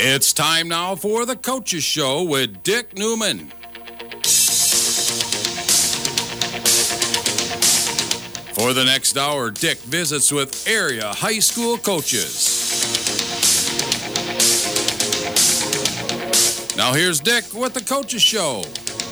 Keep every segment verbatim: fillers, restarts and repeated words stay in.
It's time now for the Coaches Show with Dick Newman. For the next hour, Dick visits with area high school coaches. Now here's Dick with the Coaches Show.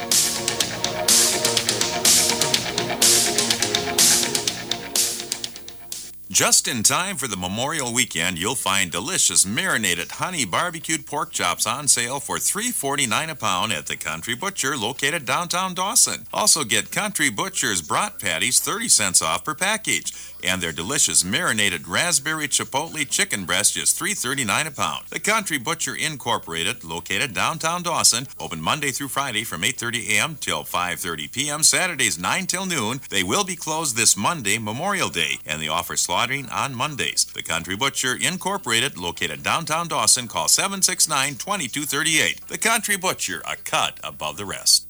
Just in time for the Memorial Weekend, you'll find delicious marinated honey barbecued pork chops on sale for three dollars and forty-nine cents a pound at the Country Butcher located downtown Dawson. Also get Country Butcher's brat patties thirty cents off per package. And their delicious marinated raspberry chipotle chicken breast just three dollars and thirty-nine cents a pound. The Country Butcher Incorporated, located downtown Dawson, open Monday through Friday from eight thirty a.m. till five thirty p.m., Saturdays nine till noon. They will be closed this Monday, Memorial Day, and they offer slaughtering on Mondays. The Country Butcher Incorporated, located downtown Dawson, call seven six nine, two two three eight. The Country Butcher, a cut above the rest.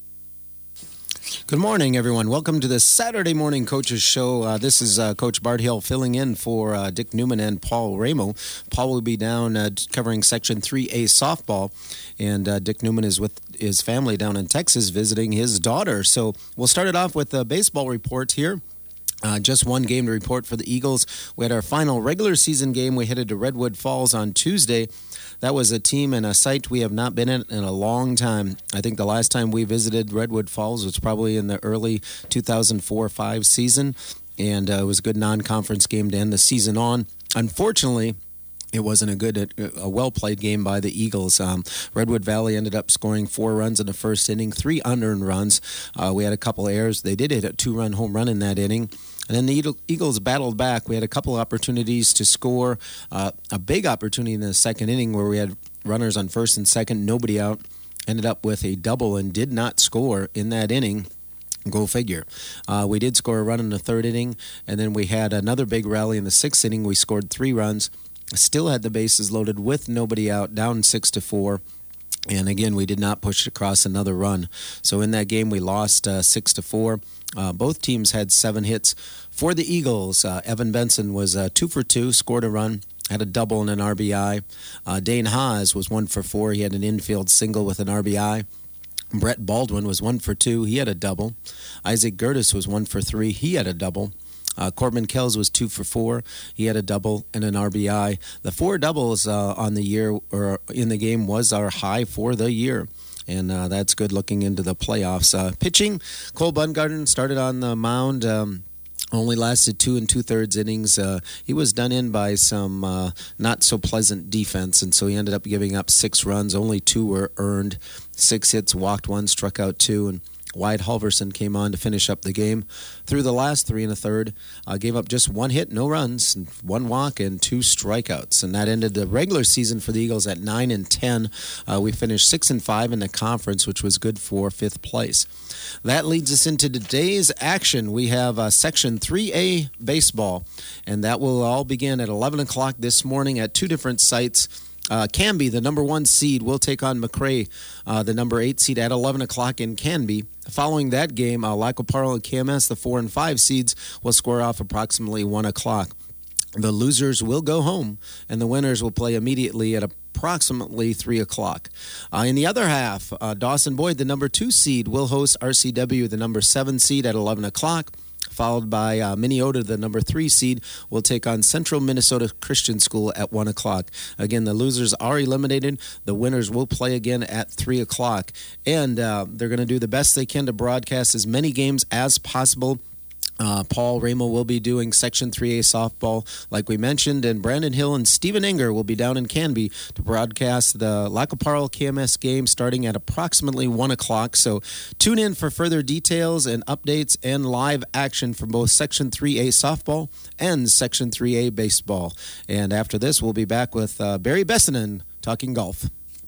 Good morning, everyone. Welcome to the Saturday Morning Coaches Show. Uh, this is uh, Coach Bart Hill filling in for uh, Dick Newman and Paul Ramo. Paul will be down uh, covering Section three A softball, and uh, Dick Newman is with his family down in Texas visiting his daughter. So we'll start it off with a baseball report here. Uh, just one game to report for the Eagles. We had our final regular season game. We headed to Redwood Falls on Tuesday. That was a team and a site we have not been in in a long time. I think the last time we visited Redwood Falls was probably in the early two thousand four five season, and uh, it was a good non-conference game to end the season on. Unfortunately, it wasn't a good, a well-played game by the Eagles. Um, Redwood Valley ended up scoring four runs in the first inning, three unearned runs. Uh, we had a couple errors. They did hit a two-run home run in that inning. And then the Eagles battled back. We had a couple opportunities to score, uh, a big opportunity in the second inning where we had runners on first and second, nobody out. Ended up with a double and did not score in that inning. Go figure. Uh, we did score a run in the third inning, and then we had another big rally in the sixth inning. We scored three runs. Still had the bases loaded with nobody out, down six to four. And again, we did not push across another run. So in that game, we lost uh, six to four. Uh, both teams had seven hits for the Eagles. Uh, Evan Benson was uh, two for two, scored a run, had a double and an R B I. Uh, Dane Haas was one for four. He had an infield single with an R B I. Brett Baldwin was one for two. He had a double. Isaac Gertis was one for three. He had a double. Uh, Corbin Kells was two for four. He had a double and an R B I. The four doubles uh, on the year or in the game was our high for the year. And uh, that's good looking into the playoffs. Uh, pitching, Cole Bungardner started on the mound. Um, only lasted two and two-thirds innings. Uh, he was done in by some uh, not-so-pleasant defense, and so he ended up giving up six runs. Only two were earned. Six hits, walked one, struck out two, and Wyatt Halverson came on to finish up the game. Through the last three and a third, uh, gave up just one hit, no runs, one walk, and two strikeouts. And that ended the regular season for the Eagles at nine and ten. Uh, we finished six and five in the conference, which was good for fifth place. That leads us into today's action. We have uh, Section three A baseball, and that will all begin at eleven o'clock this morning at two different sites. Uh, Canby, the number one seed, will take on McRae, uh, the number eight seed, at eleven o'clock in Canby. Following that game, uh, Lac-Qui-Parle and K M S, the four and five seeds, will square off approximately one o'clock. The losers will go home, and the winners will play immediately at approximately three o'clock. Uh, in the other half, uh, Dawson Boyd, the number two seed, will host R C W, the number seven seed, at eleven o'clock. Followed by uh, Minneota, the number three seed, will take on Central Minnesota Christian School at one o'clock. Again, the losers are eliminated. The winners will play again at three o'clock. And uh, they're going to do the best they can to broadcast as many games as possible. Uh, Paul Ramo will be doing Section three A softball, like we mentioned, and Brandon Hill and Stephen Enger will be down in Canby to broadcast the Lac-Qui-Parle K M S game starting at approximately one o'clock. So tune in for further details and updates and live action from both Section three A softball and Section three A baseball. And after this, we'll be back with uh, Barry Bessinen talking golf.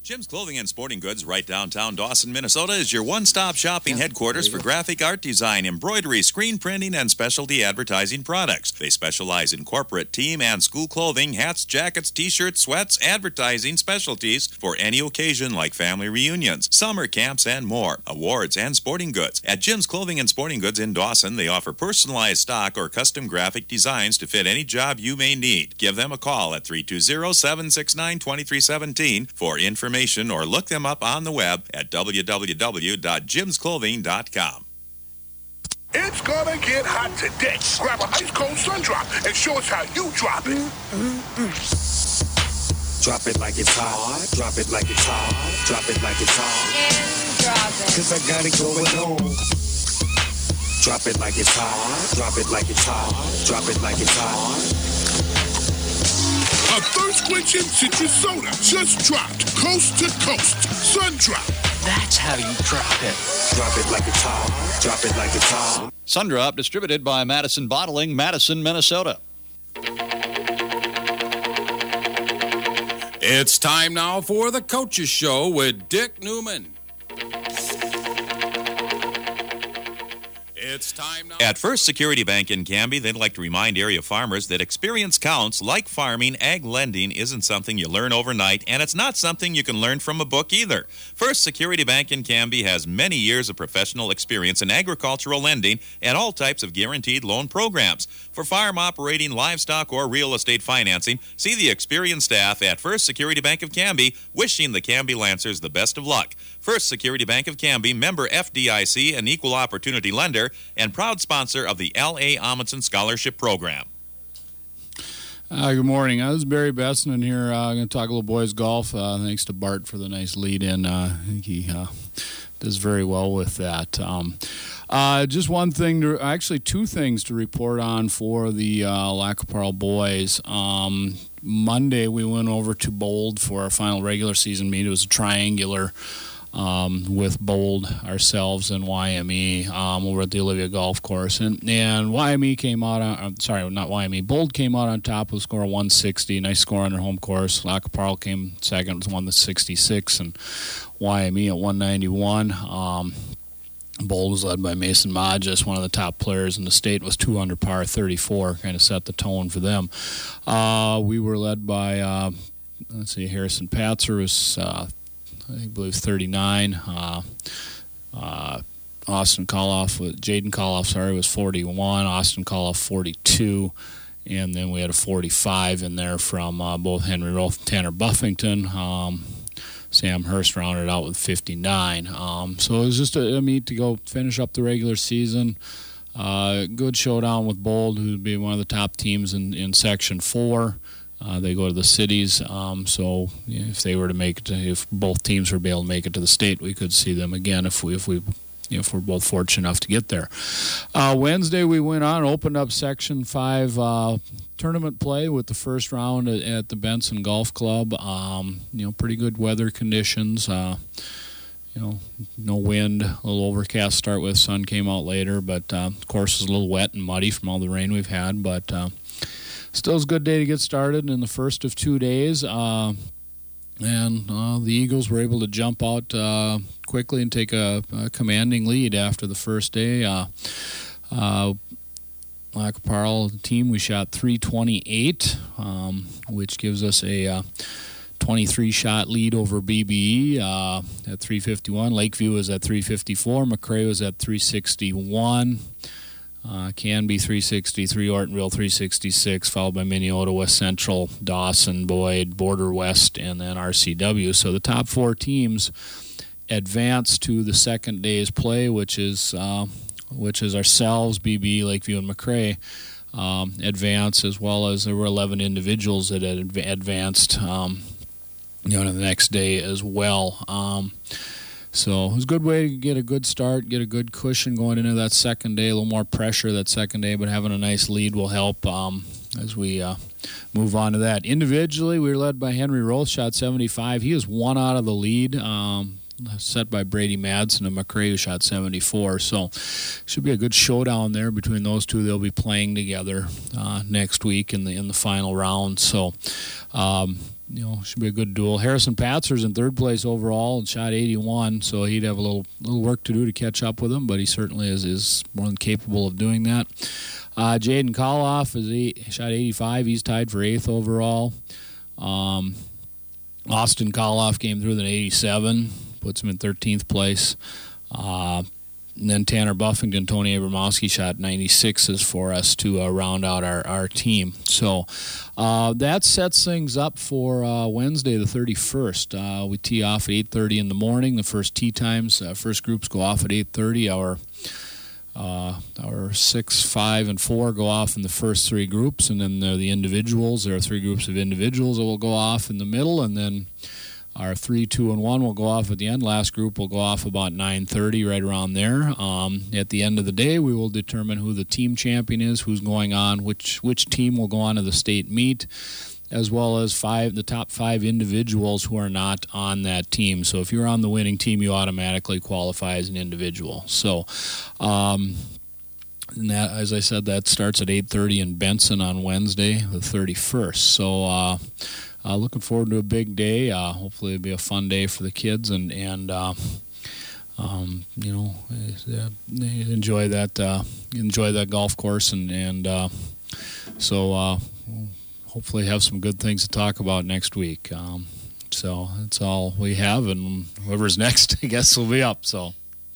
Jim's Clothing and Sporting Goods, right downtown Dawson, Minnesota, is your one-stop shopping yeah, headquarters for graphic art design, embroidery, screen printing, and specialty advertising products. They specialize in corporate, team, and school clothing, hats, jackets, t-shirts, sweats, advertising specialties for any occasion like family reunions, summer camps, and more. Awards and sporting goods. At Jim's Clothing and Sporting Goods in Dawson, they offer personalized stock or custom graphic designs to fit any job you may need. Give them a call at three two zero, seven six nine, two three one seven for information or look them up on the web at w w w dot jims clothing dot com. It's gonna get hot today. Grab an ice cold sun drop and show us how you drop it. Mm-hmm. Drop it like it's hot. Drop it like it's hot. Drop it like it's hot. And drop it. Cause I got it going on. Drop it like it's hot. Drop it like it's hot. Drop it like it's hot. A thirst-quenching citrus soda just dropped coast to coast. Sun Drop. That's how you drop it. Drop it like it's hot. Drop it like it's hot. Sun Drop, distributed by Madison Bottling, Madison, Minnesota. It's time now for the Coaches Show with Dick Newman. It's time now. At First Security Bank in Canby, they'd like to remind area farmers that experience counts. Like farming, ag lending isn't something you learn overnight, and it's not something you can learn from a book either. First Security Bank in Canby has many years of professional experience in agricultural lending and all types of guaranteed loan programs. For farm operating, livestock, or real estate financing, see the experienced staff at First Security Bank of Canby, wishing the Canby Lancers the best of luck. First Security Bank of Canby, member F D I C, an equal opportunity lender, and proud sponsor of the L A. Amundsen Scholarship Program. Uh, good morning. Uh, this is Barry Bessman here. Uh, I'm going to talk a little boys golf. Uh, thanks to Bart for the nice lead-in. Uh, I think he uh, does very well with that. Um, uh, just one thing, to, actually two things to report on for the uh, Lac Qui Parle boys. Um, Monday we went over to Bold for our final regular season meet. It was a triangular Um, with Bold, ourselves, and Y M E um, over at the Olivia Golf Course. And, and Y M E came out on, uh, sorry, not Y M E, Bold came out on top with a score of one sixty. Nice score on their home course. Lac Qui Parle came second with one that's sixty-six, and Y M E at one ninety-one. Um, Bold was led by Mason Modges, one of the top players in the state, was two under par, thirty-four, kind of set the tone for them. Uh, we were led by, uh, let's see, Harrison Patzer was uh, I believe thirty-nine. Uh, uh, Austin Koloff, Jaden Koloff, sorry, was forty-one. Austin Koloff, forty-two. And then we had a forty-five in there from uh, both Henry Rolfe and Tanner Buffington. Um, Sam Hurst rounded out with fifty-nine. Um, so it was just a, a meet to go finish up the regular season. Uh, good showdown with Bold, who would be one of the top teams in, in Section four. Uh, they go to the cities, um, so you know, if they were to make it, to, if both teams were able to make it to the state, we could see them again if we, if we, you know, if we're both fortunate enough to get there. Uh, Wednesday we went on, opened up Section Five uh, tournament play with the first round at, at the Benson Golf Club. Um, you know, pretty good weather conditions. Uh, you know, no wind, a little overcast to start with. Sun came out later, but uh, the course was a little wet and muddy from all the rain we've had, but. Uh, Still is a good day to get started in the first of two days. Uh, and uh, the Eagles were able to jump out uh, quickly and take a, a commanding lead after the first day. Uh, uh, Lac Qui Parle team, we shot three twenty-eight, um, which gives us a uh, twenty-three shot lead over B B E uh, at three fifty-one. Lakeview was at three fifty-four. McRae was at three sixty-one. Uh, Canby three sixty-three, Ortonville three sixty-six, followed by Minneota, West Central, Dawson, Boyd, Border West, and then R C W. So the top four teams advance to the second day's play, which is uh, which is ourselves, B B, Lakeview, and McRae. Um, advance, as well as there were eleven individuals that had adv- advanced um, you know, the next day as well. Um, So it was a good way to get a good start, get a good cushion going into that second day, a little more pressure that second day, but having a nice lead will help um, as we uh, move on to that. Individually, we were led by Henry Rolfe, shot seventy-five. He is one out of the lead. Um, set by Brady Madsen and McRae, who shot seventy-four. So should be a good showdown there between those two. They'll be playing together uh, next week in the in the final round. So um, you know, should be a good duel. Harrison Patzer's in third place overall and shot eighty-one, so he'd have a little little work to do to catch up with him, but he certainly is is more than capable of doing that. Uh, Jaden Koloff is eight, shot eighty-five. He's tied for eighth overall. Um, Austin Koloff came through with an eighty-seven. Puts him in thirteenth place. Uh, and then Tanner Buffington, Tony Abramowski shot ninety-sixes for us to uh, round out our, our team. So uh, that sets things up for uh, Wednesday the thirty-first. Uh, we tee off at eight thirty in the morning. The first tee times, uh, first groups go off at eight thirty. Our uh, our six, five, and four go off in the first three groups, and then the, the individuals. There are three groups of individuals that will go off in the middle, and then our three, two, and one will go off at the end. Last group will go off about nine thirty, right around there. Um, at the end of the day, we will determine who the team champion is, who's going on, which which team will go on to the state meet, as well as five the top five individuals who are not on that team. So if you're on the winning team, you automatically qualify as an individual. So, um, and that, as I said, that starts at eight thirty in Benson on Wednesday, the thirty-first. So. Uh, Uh, looking forward to a big day. Uh, hopefully it'll be a fun day for the kids, and and uh, um, you know uh, enjoy that uh, enjoy that golf course, and and uh, so uh, we'll hopefully have some good things to talk about next week. Um, so that's all we have, and whoever's next, I guess, will be up. So.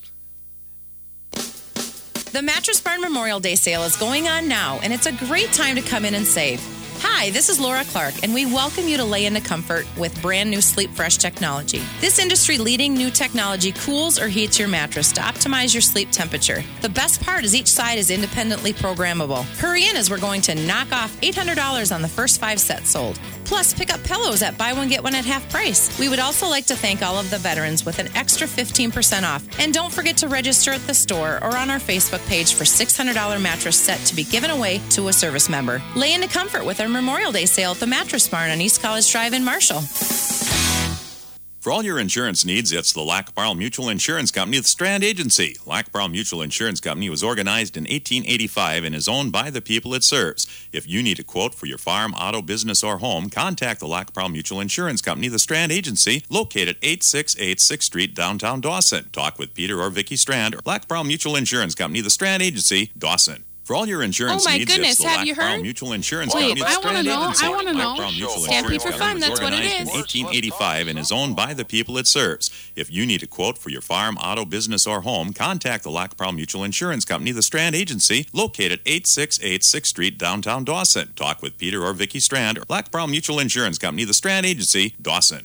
The Mattress Barn Memorial Day sale is going on now, and it's a great time to come in and save. Hi, this is Laura Clark, and we welcome you to lay into comfort with brand new Sleep Fresh technology. This industry-leading new technology cools or heats your mattress to optimize your sleep temperature. The best part is each side is independently programmable. Hurry in, as we're going to knock off eight hundred dollars on the first five sets sold. Plus, pick up pillows at buy one, get one at half price. We would also like to thank all of the veterans with an extra fifteen percent off. And don't forget to register at the store or on our Facebook page for six hundred dollars mattress set to be given away to a service member. Lay into comfort with our Memorial Day sale at the Mattress Barn on East College Drive in Marshall. For all your insurance needs, it's the Lac-Barle Mutual Insurance Company, the Strand Agency. Lac-Barle Mutual Insurance Company was organized in eighteen eighty-five and is owned by the people it serves. If you need a quote for your farm, auto, business, or home, contact the Lac-Barle Mutual Insurance Company, the Strand Agency, located at eight six eight sixth Street, downtown Dawson. Talk with Peter or Vicki Strand, or Lac-Barle Mutual Insurance Company, the Strand Agency, Dawson. For all your insurance oh my needs, goodness, it's the have you Lac-Barle heard? Mutual Insurance Wait, Company. I want to know. I want to know. Lac-Barle Mutual Stampede Insurance for Fun, Company that's was what it organized is. in eighteen eighty-five and is owned by the people it serves. If you need a quote for your farm, auto, business, or home, contact the Lac-Barle Mutual Insurance Company, the Strand Agency, located at eight six eight sixth Street, downtown Dawson. Talk with Peter or Vicki Strand, or Lac-Barle Mutual Insurance Company, the Strand Agency, Dawson.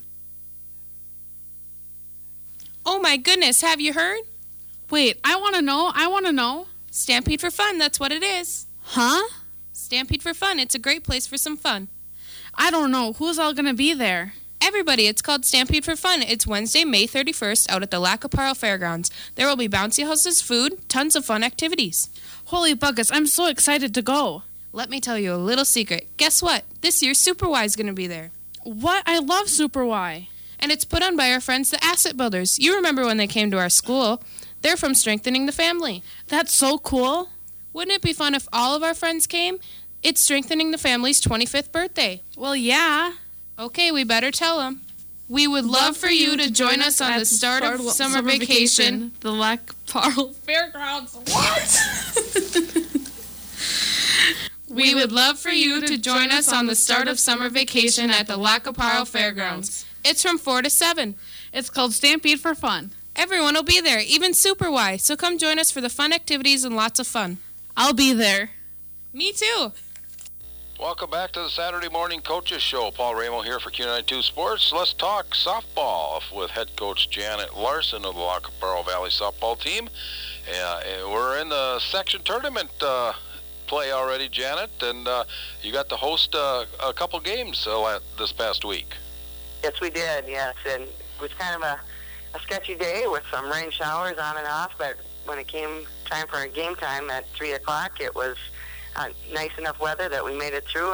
Oh my goodness, have you heard? Wait, I want to know. I want to know. Stampede for Fun, that's what it is. Huh? Stampede for Fun, it's a great place for some fun. I don't know. Who's all going to be there? Everybody, it's called Stampede for Fun. It's Wednesday, May thirty-first, out at the Lac-Barle Fairgrounds. There will be bouncy houses, food, tons of fun activities. Holy buckets, I'm so excited to go. Let me tell you a little secret. Guess what? This year, Super Y is going to be there. What? I love Super Y. And it's put on by our friends, the Asset Builders. You remember when they came to our school. They're from Strengthening the Family. That's so cool. Wouldn't it be fun if all of our friends came? It's Strengthening the Family's twenty-fifth birthday. Well, yeah. Okay, we better tell them. We would love, love for you to join us on the start of summer, summer vacation. vacation. The Lac-Barle Fairgrounds. What? We would love for you to join us on the start of summer vacation at the Lac-Barle Fairgrounds. It's from four to seven. It's called Stampede for Fun. Everyone will be there, even Super Y. So come join us for the fun activities and lots of fun. I'll be there. Me too. Welcome back to the Saturday Morning Coaches Show. Paul Ramo here for Q ninety-two Sports. Let's talk softball with head coach Janet Larson of the Lac-Barle Valley softball team. Uh, we're in the section tournament uh, play already, Janet, and uh, you got to host uh, a couple games uh, this past week. Yes, we did, yes, and it was kind of a, a sketchy day with some rain showers on and off, but when it came time for a game time at three o'clock, it was uh, nice enough weather that we made it through, and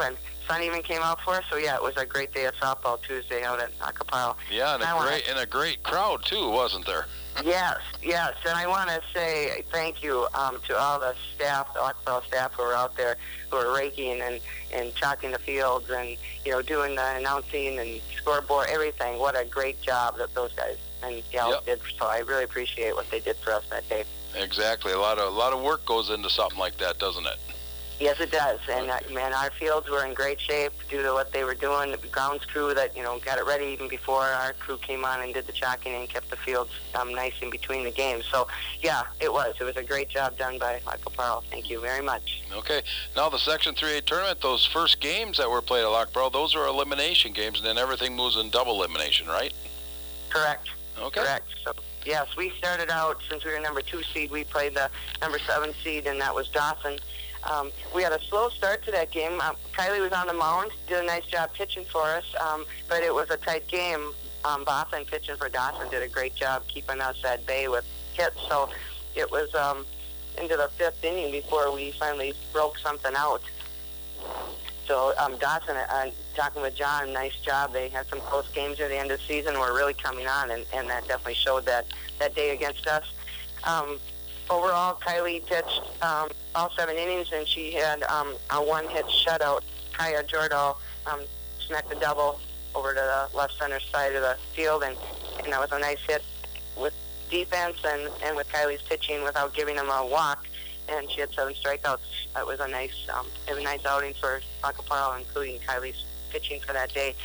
sun even came out for us. So yeah, it was a great day of softball Tuesday out at Acapulco. Yeah, and I a wanna- great and a great crowd too, wasn't there? Yes, yes, and I want to say thank you um, to all the staff, the Acapulco staff who were out there, who were raking and, and chalking the fields and, you know, doing the announcing and scoreboard, everything. What a great job that those guys and gals Yep. did. So I really appreciate what they did for us that day. Exactly. A lot of a lot of work goes into something like that, doesn't it? Yes, it does. And, uh, man, our fields were in great shape due to what they were doing. The grounds crew that, you know, got it ready even before our crew came on and did the chalking and kept the fields um, nice in between the games. So, yeah, it was. It was a great job done by Michael Parle. Thank you very much. Okay. Now the Section three A tournament, those first games that were played at Lockboro, those are elimination games, and then everything moves in double elimination, right? Correct. Okay. Correct. So, yes, we started out, since we were number two seed, we played the number seven seed, and that was Dawson. Um, we had a slow start to that game. Um, Kylie was on the mound, did a nice job pitching for us, um, but it was a tight game. Um, Boston pitching for Dawson did a great job keeping us at bay with hits. So it was um, into the fifth inning before we finally broke something out. So um, Dawson, uh, talking with John, nice job. They had some close games at the end of the season. We're really coming on, and, and that definitely showed that, that day against us. Um, Overall, Kylie pitched um, all seven innings, and she had um, a one-hit shutout. Kaya Jordahl um, smacked a double over to the left center side of the field, and, and that was a nice hit with defense and, and with Kylie's pitching without giving them a walk. And she had seven strikeouts. It was a nice, um, it was a nice outing for Acapulco, including Kylie's pitching for that day.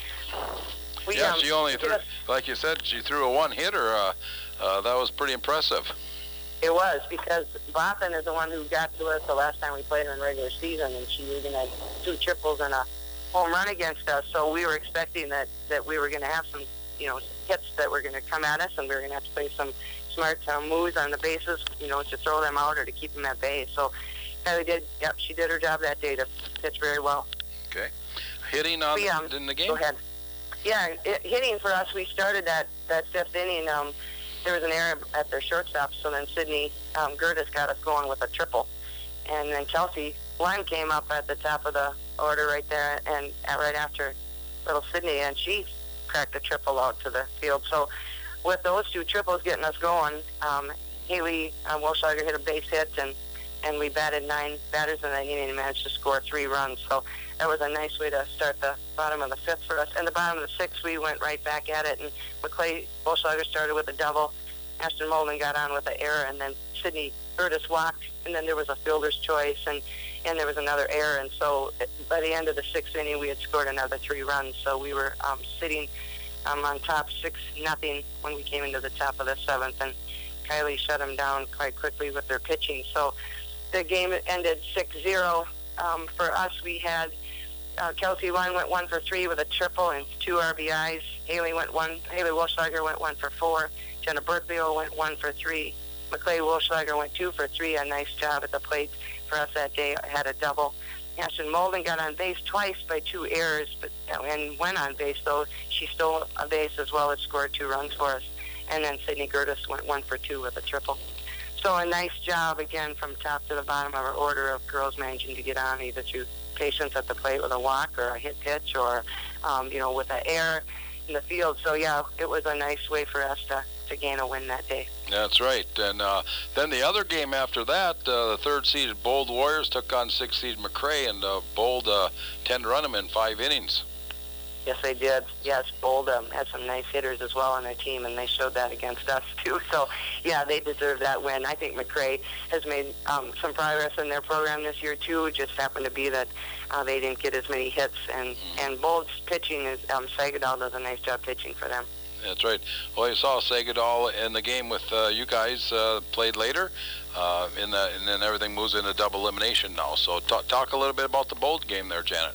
We, yeah, um, she only threw, like you said, she threw a one-hitter. Uh, uh, that was pretty impressive. It was, because Boston is the one who got to us the last time we played her in regular season, and she even had two triples and a home run against us. So we were expecting that, that we were going to have some, you know, hits that were going to come at us, and we were going to have to play some smart uh, moves on the bases, you know, to throw them out or to keep them at bay. So Kylie did, yep, she did her job that day to pitch very well. Okay. Hitting on we, um, in the game? Go ahead. Yeah, it, hitting for us, we started that, that fifth inning. Um, there was an error at their shortstop, so then Sydney um, Gertis got us going with a triple. And then Kelsey Lund came up at the top of the order right there, and uh, right after little Sydney, and she cracked a triple out to the field. So with those two triples getting us going, um, Haley uh, Wolfschlager hit a base hit, and, and we batted nine batters in that inning and managed to score three runs. So that was a nice way to start the bottom of the fifth for us. And the bottom of the sixth, we went right back at it, and McClay Wolfschlager started with a double. Ashton Molden got on with an error, and then Sydney Curtis walked, and then there was a fielder's choice, and, and there was another error. And so by the end of the sixth inning, we had scored another three runs. So we were um, sitting um, on top six nothing when we came into the top of the seventh, and Kylie shut them down quite quickly with their pitching. So the game ended six zero. Um, for us, we had uh, Kelsey Lund went one for three with a triple and two R B Is. Haley went one. Haley Wolfschlager went one for four. Jenna Berkley went one for three. McClay Wolfschlager went two for three. A nice job at the plate for us that day. Had a double. Ashton Molden got on base twice by two errors, but and went on base though. She stole a base as well as scored two runs for us. And then Sydney Gertis went one for two with a triple. So a nice job again from top to the bottom of our order of girls managing to get on either through patience at the plate with a walk or a hit pitch or um, you know with an error in the field. So yeah, it was a nice way for us to, to gain a win that day. That's right. And uh, then the other game after that, uh, the third seeded Bold Warriors took on sixth seed McCray, and uh, Bold uh, ten to run them in five innings. Yes, they did. Yes, Bold um, had some nice hitters as well on their team, and they showed that against us, too. So, yeah, they deserve that win. I think McCray has made um, some progress in their program this year, too. It just happened to be that uh, they didn't get as many hits. And, and Bold's pitching, is um, Sagadal does a nice job pitching for them. That's right. Well, you saw Sagadal in the game with uh, you guys uh, played later, uh, in the, and then everything moves into double elimination now. So talk, talk a little bit about the Bold game there, Janet.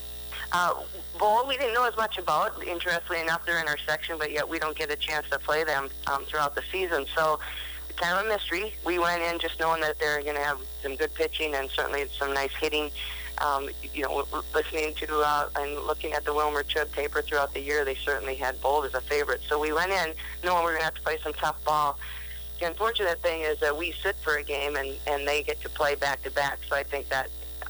Uh, Bold, we didn't know as much about. Interestingly enough, they're in our section, but yet we don't get a chance to play them um, throughout the season. So it's kind of a mystery. We went in just knowing that they're going to have some good pitching and certainly some nice hitting. Um, you know, listening to uh, and looking at the Wilmer Chubb paper throughout the year, they certainly had Bold as a favorite. So we went in knowing we were going to have to play some tough ball. The unfortunate thing is that we sit for a game and, and they get to play back-to-back. So I think that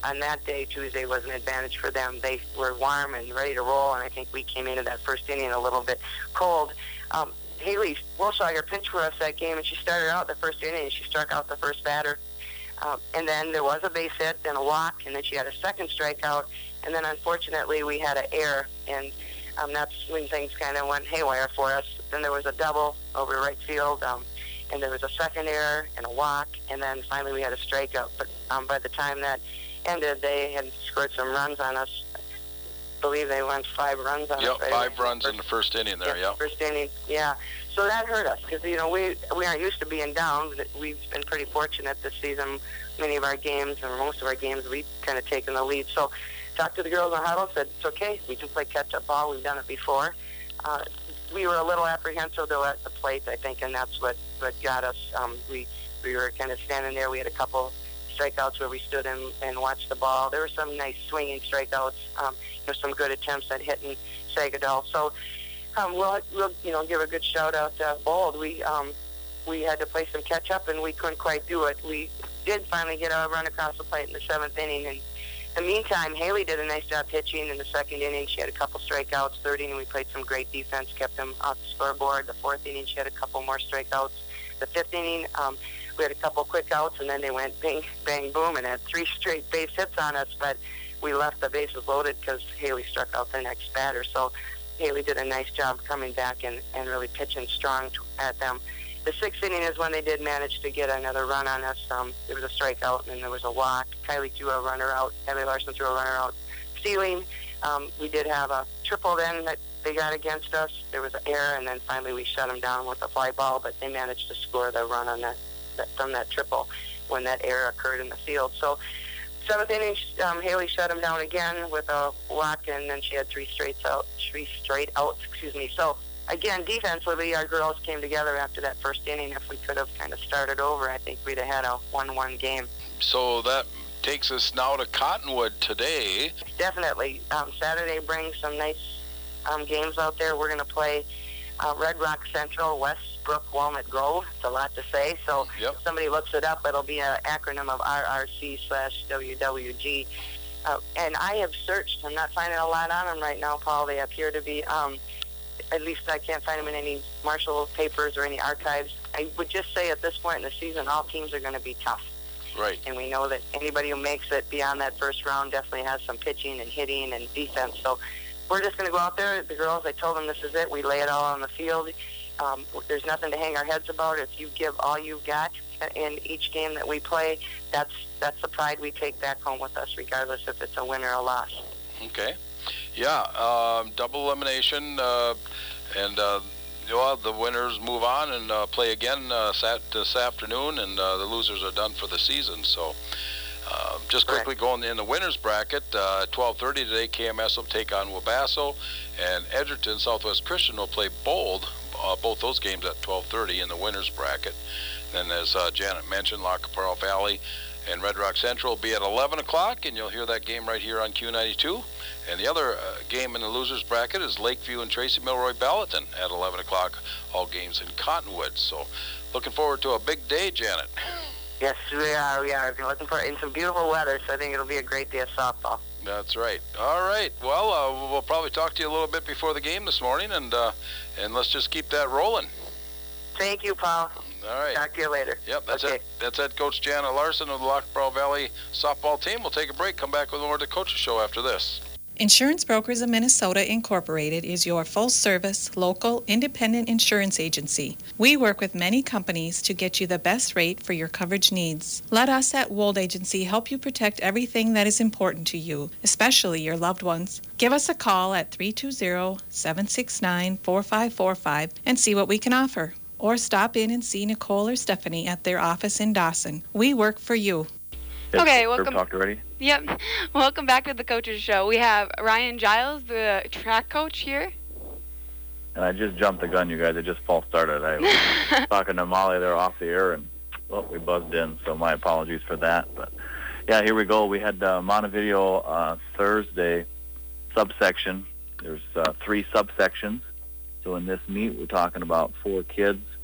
on that day, Tuesday, was an advantage for them. They were warm and ready to roll, and I think we came into that first inning a little bit cold. Um, Haley Wilshager pitched for us that game, and she started out the first inning, and she struck out the first batter. Um, and then there was a base hit and a walk, and then she had a second strikeout, and then unfortunately we had an error, and um, that's when things kind of went haywire for us. Then there was a double over right field, um, and there was a second error and a walk, and then finally we had a strikeout. But um, by the time that ended, they had scored some runs on us. I believe they went five runs on yep, us. Right? five runs in the first inning there, yeah. yeah. First inning, yeah. So that hurt us because, you know, we we aren't used to being down. We've been pretty fortunate this season. Many of our games, or most of our games, we've kind of taken the lead. So talked to the girls in the huddle, said, it's okay. We can play catch-up ball. We've done it before. Uh, we were a little apprehensive, though, at the plate, I think, and that's what, what got us. Um, we, we were kind of standing there. We had a couple strikeouts where we stood and, and watched the ball. There were some nice swinging strikeouts, um, you know, some good attempts at hitting Sagadal. So um, we'll, we'll, you know, give a good shout-out to Bold. We, um, we had to play some catch-up, and we couldn't quite do it. We did finally get a run across the plate in the seventh inning, and in the meantime, Haley did a nice job pitching in the second inning. She had a couple strikeouts. Third inning, we played some great defense, kept them off the scoreboard. The fourth inning, she had a couple more strikeouts. The fifth inning, um, we had a couple quick outs, and then they went bang, bang, boom, and had three straight base hits on us, but we left the bases loaded because Haley struck out the next batter. So Haley did a nice job coming back and, and really pitching strong at them. The sixth inning is when they did manage to get another run on us. Um, there was a strikeout, and then there was a walk. Kylie threw a runner out. Emily Larson threw a runner out. Stealing. Um, we did have a triple then that they got against us. There was an error, and then finally we shut them down with a fly ball, but they managed to score the run on that, that from that triple when that error occurred in the field. So seventh inning, um, Haley shut him down again with a walk, and then she had three straight out, three straight outs. Excuse me. So again, defensively, our girls came together after that first inning. If we could have kind of started over, I think we'd have had a one one game. So that takes us now to Cottonwood today. Definitely. Um, Saturday brings some nice um, games out there. We're going to play uh, Red Rock Central, Westbrook, Walnut Grove. It's a lot to say. So yep. If somebody looks it up, it'll be an acronym of R R C slash W W G. Uh, and I have searched. I'm not finding a lot on them right now, Paul. They appear to be... Um, at least I can't find them in any Marshall papers or any archives. I would just say at this point in the season, all teams are going to be tough. Right. And we know that anybody who makes it beyond that first round definitely has some pitching and hitting and defense. So we're just going to go out there. The girls, I told them this is it. We lay it all on the field. Um, there's nothing to hang our heads about. If you give all you've got in each game that we play, that's that's the pride we take back home with us, regardless if it's a win or a loss. Okay. Yeah, um, double elimination, uh, and uh, you know, the winners move on and uh, play again uh, sat this afternoon, and uh, the losers are done for the season. So, uh, just quickly going in the winners bracket, uh, at twelve thirty today, K M S will take on Wabasso, and Edgerton Southwest Christian will play Bold. Uh, both those games at twelve thirty in the winners bracket. Then, as uh, Janet mentioned, La Caparra Valley and Red Rock Central will be at eleven o'clock, and you'll hear that game right here on Q ninety-two. And the other uh, game in the losers bracket is Lakeview and Tracy Milroy Ballatin at eleven o'clock, all games in Cottonwood. So looking forward to a big day, Janet. Yes, we are. We are. We're looking for in some beautiful weather, so I think it'll be a great day of softball. That's right. All right. Well, uh, we'll probably talk to you a little bit before the game this morning, and uh, and let's just keep that rolling. Thank you, Paul. All right. Talk to you later. Yep, that's okay. it. That's it, Coach Janet Larson of the La Caparra Valley softball team. We'll take a break, come back with more of the Coaches Show after this. Insurance Brokers of Minnesota Incorporated is your full-service, local, independent insurance agency. We work with many companies to get you the best rate for your coverage needs. Let us at Wold Agency help you protect everything that is important to you, especially your loved ones. Give us a call at three two zero, seven six nine, four five four five and see what we can offer. Or stop in and see Nicole or Stephanie at their office in Dawson. We work for you. Okay, welcome. Talked already? Yep. Welcome back to the Coaches Show. We have Ryan Giles, the track coach here. And I just jumped the gun, you guys. I just false started. I was talking to Molly there off the air, and well, we buzzed in, so my apologies for that. But yeah, here we go. We had uh, Montevideo uh, Thursday subsection. There's uh, three subsections. So in this meet, we're talking about four kids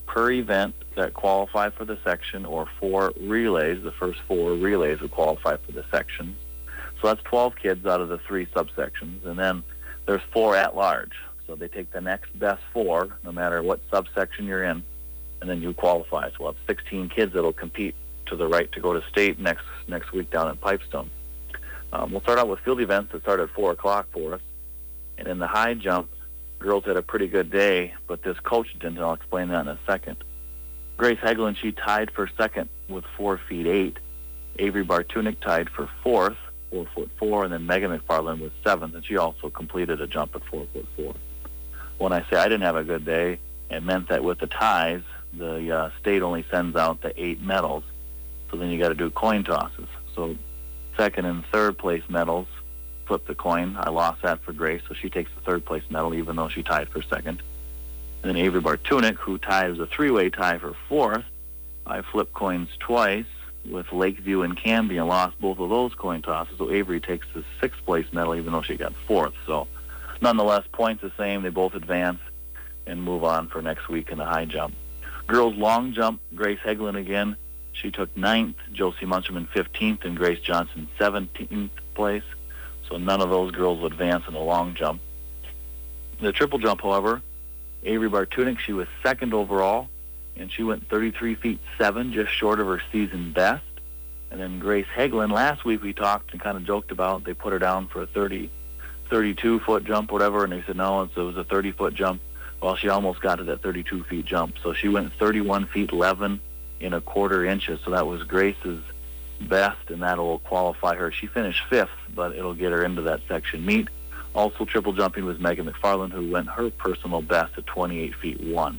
per event that qualify for the section, or four relays. The first four relays would qualify for the section. So that's twelve kids out of the three subsections. And then there's four at large. So they take the next best four, no matter what subsection you're in, and then you qualify. So we'll have sixteen kids that will compete to the right to go to state next next week down in Pipestone. Um, we'll start out with field events that start at four o'clock for us. And in the high jump, girls had a pretty good day, but this coach didn't, and I'll explain that in a second. Grace Heglin, she tied for second with four feet eight. Avery Bartunik tied for fourth, four foot four, and then Megan McFarland was seventh, and she also completed a jump at four foot four. When I say I didn't have a good day, it meant that with the ties, the uh, state only sends out the eight medals, so then you got to do coin tosses. So second and third place medals, flip the coin. I lost that for Grace, so she takes the third place medal, even though she tied for second. And then Avery Bartunik, who tied as a three-way tie for fourth, I flipped coins twice with Lakeview and Canby and lost both of those coin tosses, so Avery takes the sixth place medal, even though she got fourth. So nonetheless, points the same. They both advance and move on for next week in the high jump. Girls long jump, Grace Heglin again. She took ninth, Josie Munsterman fifteenth, and Grace Johnson seventeenth place. So none of those girls will advance in the long jump. The triple jump, however, Avery Bartunik, she was second overall, and she went thirty-three feet seven, just short of her season best. And then Grace Heglin, last week we talked and kind of joked about, they put her down for a thirty, thirty-two foot jump, whatever, and they said no, it was a thirty foot jump. Well, she almost got to that thirty-two feet jump. So she went thirty-one feet eleven in a quarter inches. So that was Grace's best, and that will qualify her. She finished fifth, but it'll get her into that section meet. Also triple jumping was Megan McFarland, who went her personal best at twenty-eight feet one.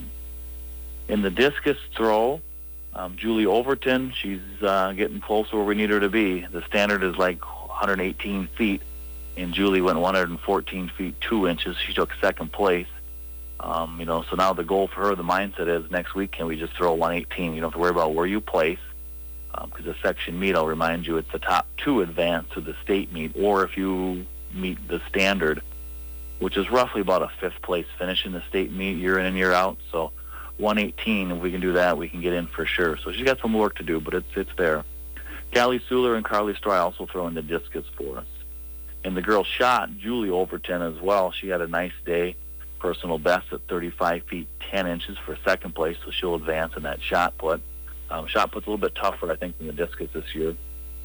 In the discus throw, um, Julie Overton, she's uh, getting close to where we need her to be. The standard is like one hundred eighteen feet, and Julie went one hundred fourteen feet two inches. She took second place. Um, you know, so now the goal for her, the mindset is next week, can we just throw one eighteen? You don't have to worry about where you place, because um, the section meet, I'll remind you, it's the top two advance to the state meet, or if you meet the standard, which is roughly about a fifth place finish in the state meet year in and year out. So one eighteen, if we can do that, we can get in for sure. So she's got some work to do, but it's it's there. Callie Suler and Carly Stroy also throwing the discus for us. And the girls shot, Julie Overton as well. She had a nice day. Personal best at thirty-five feet ten inches for second place, so she'll advance in that shot put. Um, shot put's a little bit tougher, I think, than the discus this year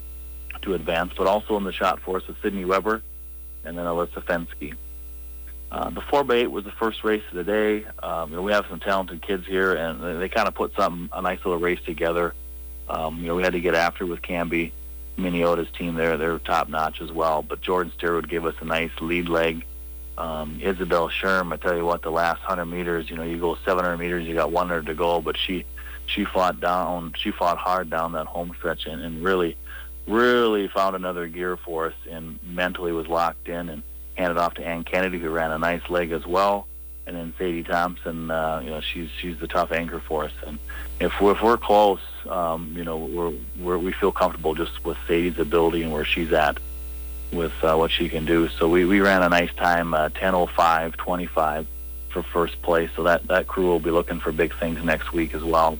to advance, but also in the shot for us is Sydney Weber and then Alyssa Fensky. Uh, the four by eight was the first race of the day. Um, you know, we have some talented kids here, and they, they kind of put something, a nice little race together. Um, you know, we had to get after with Canby, Minneota's team there. They're top-notch as well, but Jordan Steerwood gave us a nice lead leg. Um, Isabel Sherm, I tell you what, the last one hundred meters, you know, you go seven hundred meters, you got one hundred to go, but she she fought down, she fought hard down that home stretch and, and really, really found another gear for us and mentally was locked in and handed off to Ann Kennedy, who ran a nice leg as well. And then Sadie Thompson, uh, you know, she's she's the tough anchor for us. And if we're, if we're close, um, you know, we're, we're, we feel comfortable just with Sadie's ability and where she's at with uh, what she can do. So we, we ran a nice time, uh, ten oh five twenty-five for first place. So that, that crew will be looking for big things next week as well.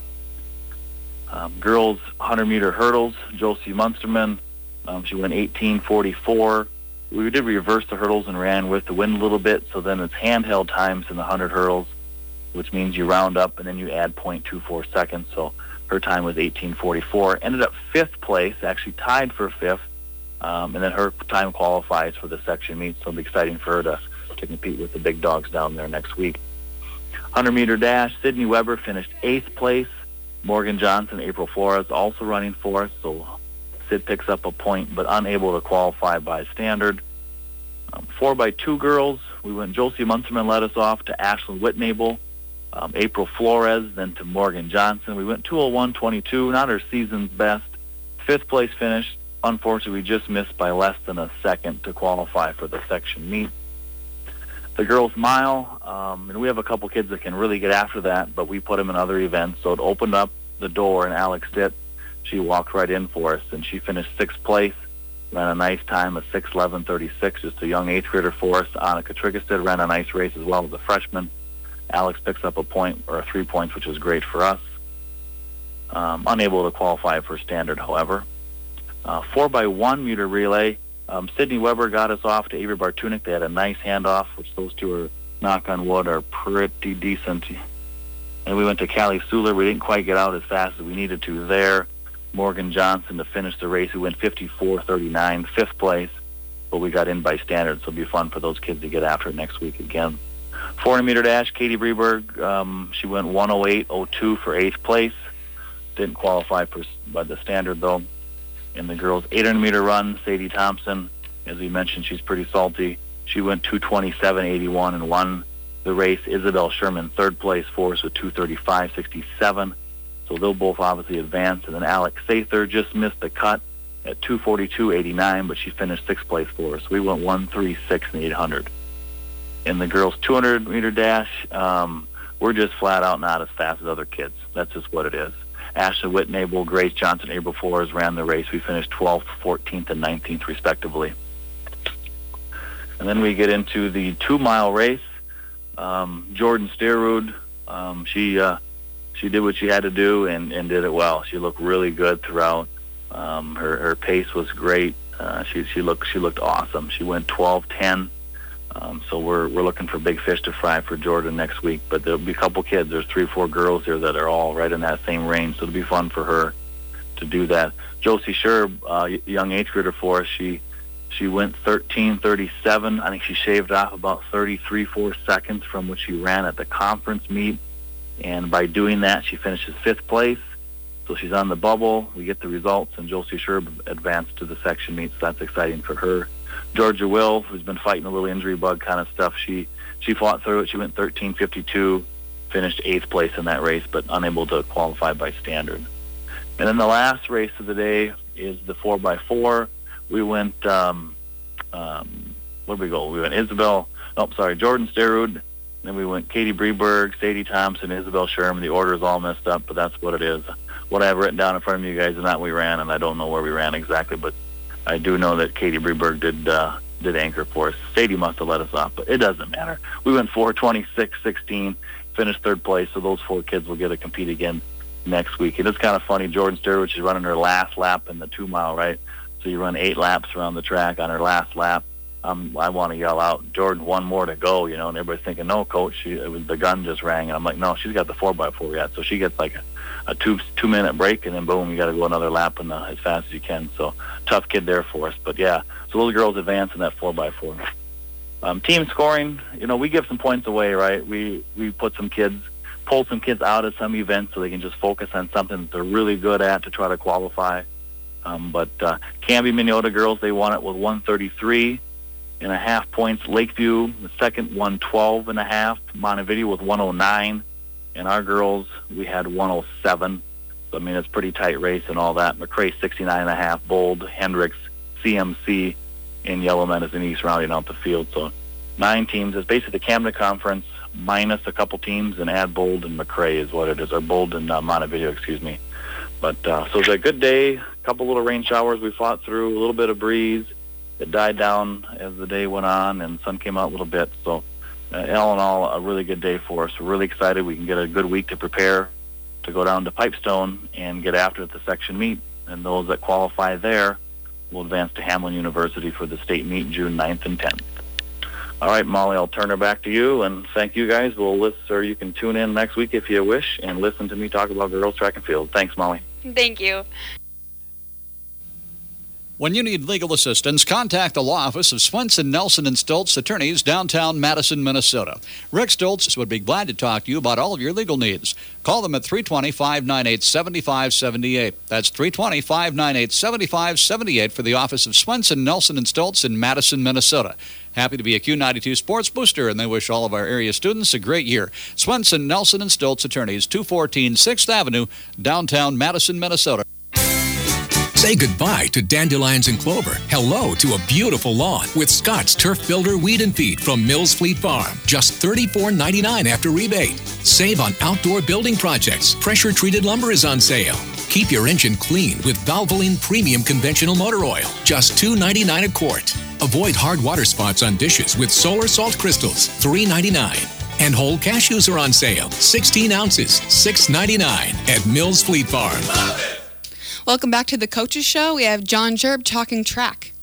Um, girls one hundred meter hurdles, Josie Munsterman, um, she went eighteen forty-four. We did reverse the hurdles and ran with the wind a little bit, so then it's handheld times in the one hundred hurdles, which means you round up and then you add zero point two four seconds. So her time was eighteen forty-four. Ended up fifth place, actually tied for fifth. Um, and then her time qualifies for the section meet, so it'll be exciting for her to, to compete with the big dogs down there next week. one hundred meter dash, Sydney Weber finished eighth place. Morgan Johnson, April Flores also running for us, so Sid picks up a point, but unable to qualify by standard. Um, four by two girls, we went Josie Munsterman led us off to Ashlyn Whitnable, um, April Flores, then to Morgan Johnson. We went two oh one twenty-two, not her season's best. Fifth place finish. Unfortunately, we just missed by less than a second to qualify for the section meet. The girls' mile, um, and we have a couple kids that can really get after that, but we put them in other events, so it opened up the door, and Alex Ditt, she walked right in for us, and she finished sixth place, ran a nice time of six eleven thirty-six, just a young eighth grader for us. Annika Triggerstead ran a nice race as well as a freshman. Alex picks up a point or three points, which is great for us. Um, unable to qualify for standard, however. Uh, four by one meter relay. Um, Sydney Weber got us off to Avery Bartunik. They had a nice handoff, which those two are, knock on wood, are pretty decent. And we went to Callie Suler. We didn't quite get out as fast as we needed to there. Morgan Johnson to finish the race. We went fifty-four thirty-nine, fifth place, but we got in by standard, so it'll be fun for those kids to get after it next week again. four hundred meter dash, Katie Breberg, um, she went one oh eight oh two for eighth place. Didn't qualify for by the standard, though. In the girls' eight hundred meter run, Sadie Thompson, as we mentioned, she's pretty salty. She went two twenty-seven eighty-one and won the race. Isabel Sherman, third place for us with two thirty-five sixty-seven. So they'll both obviously advance. And then Alex Sather just missed the cut at two forty-two eighty-nine, but she finished sixth place for us. We went one thirty-six and eight hundred. In the girls' two hundred meter dash, um, we're just flat out not as fast as other kids. That's just what it is. Ashley Whitnable, Grace Johnson, April Flores ran the race. We finished twelfth, fourteenth, and nineteenth, respectively. And then we get into the two-mile race. Um, Jordan Sterud, um, she uh, she did what she had to do and, and did it well. She looked really good throughout. Um, her her pace was great. Uh, she she looked she looked awesome. She went twelve ten. Um, so we're we're looking for big fish to fry for Jordan next week. But there'll be a couple kids. There's three or four girls here that are all right in that same range. So it'll be fun for her to do that. Josie Scherb, uh, young age grader for us, she she went thirteen thirty-seven. I think she shaved off about thirty-three, four seconds from what she ran at the conference meet. And by doing that, she finishes fifth place. So she's on the bubble. We get the results, and Josie Scherb advanced to the section meet. So that's exciting for her. Georgia Will, who's been fighting a little injury bug kind of stuff, she she fought through it. She went thirteen fifty-two, finished eighth place in that race, but unable to qualify by standard. And then the last race of the day is the four by four. We went, um, um, where did we go? We went Isabel, oh, sorry, Jordan Sterud. Then we went Katie Breberg, Sadie Thompson, Isabel Sherman. The order is all messed up, but that's what it is. What I have written down in front of you guys is not we ran, and I don't know where we ran exactly, but I do know that Katie Breberg did uh, did anchor for us. Sadie must have let us off, but it doesn't matter. We went four twenty-six sixteen, finished third place, so those four kids will get to compete again next week. It is kind of funny. Jordan Sterud, she's running her last lap in the two-mile, right? So you run eight laps around the track on her last lap. Um, I want to yell out, Jordan, one more to go, you know, and everybody's thinking, no, Coach, she, it was, the gun just rang. And I'm like, no, she's got the four by four yet. So she gets like a, a two, two-minute break, and then, boom, you got to go another lap in the, as fast as you can. So tough kid there for us. But, yeah, so those girls advance in that four by four. Um, team scoring, you know, we give some points away, right? We, we put some kids, pull some kids out of some events so they can just focus on something that they're really good at to try to qualify. Um, but uh, Canby Minnesota girls, they won it with one thirty-three and a half points. Lakeview, the second, one twelve and a half. Montevideo with one oh nine. And our girls, we had one oh seven. So, I mean, it's a pretty tight race and all that. McRae, sixty-nine and a half. Bold, Hendricks, C M C, and Yellow Medicine East rounding out the field. So, nine teams. It's basically the Camden Conference minus a couple teams and add Bold and McRae is what it is. Or Bold and uh, Montevideo, excuse me. But, uh, so it was a good day. A couple little rain showers we fought through. A little bit of breeze. It died down as the day went on, and sun came out a little bit. So, uh, all in all, a really good day for us. We're really excited. We can get a good week to prepare to go down to Pipestone and get after it, the section meet. And those that qualify there will advance to Hamlin University for the state meet June ninth and tenth. All right, Molly, I'll turn her back to you, and thank you guys. We'll listen, or you can tune in next week if you wish and listen to me talk about girls track and field. Thanks, Molly. Thank you. When you need legal assistance, contact the law office of Swenson, Nelson, and Stoltz Attorneys, downtown Madison, Minnesota. Rick Stoltz would be glad to talk to you about all of your legal needs. Call them at three two zero, five nine eight, seven five seven eight. That's three two zero, five nine eight, seven five seven eight for the office of Swenson, Nelson, and Stoltz in Madison, Minnesota. Happy to be a Q ninety-two Sports Booster, and they wish all of our area students a great year. Swenson, Nelson, and Stoltz Attorneys, two fourteen sixth Avenue, downtown Madison, Minnesota. Say goodbye to dandelions and clover. Hello to a beautiful lawn with Scott's Turf Builder Weed and Feed from Mills Fleet Farm. Just thirty-four ninety-nine after rebate. Save on outdoor building projects. Pressure-treated lumber is on sale. Keep your engine clean with Valvoline Premium Conventional Motor Oil. Just two ninety-nine a quart. Avoid hard water spots on dishes with Solar Salt Crystals. three ninety-nine. And whole cashews are on sale. sixteen ounces, six ninety-nine at Mills Fleet Farm. Welcome back to the Coaches Show. We have John Gerb talking track.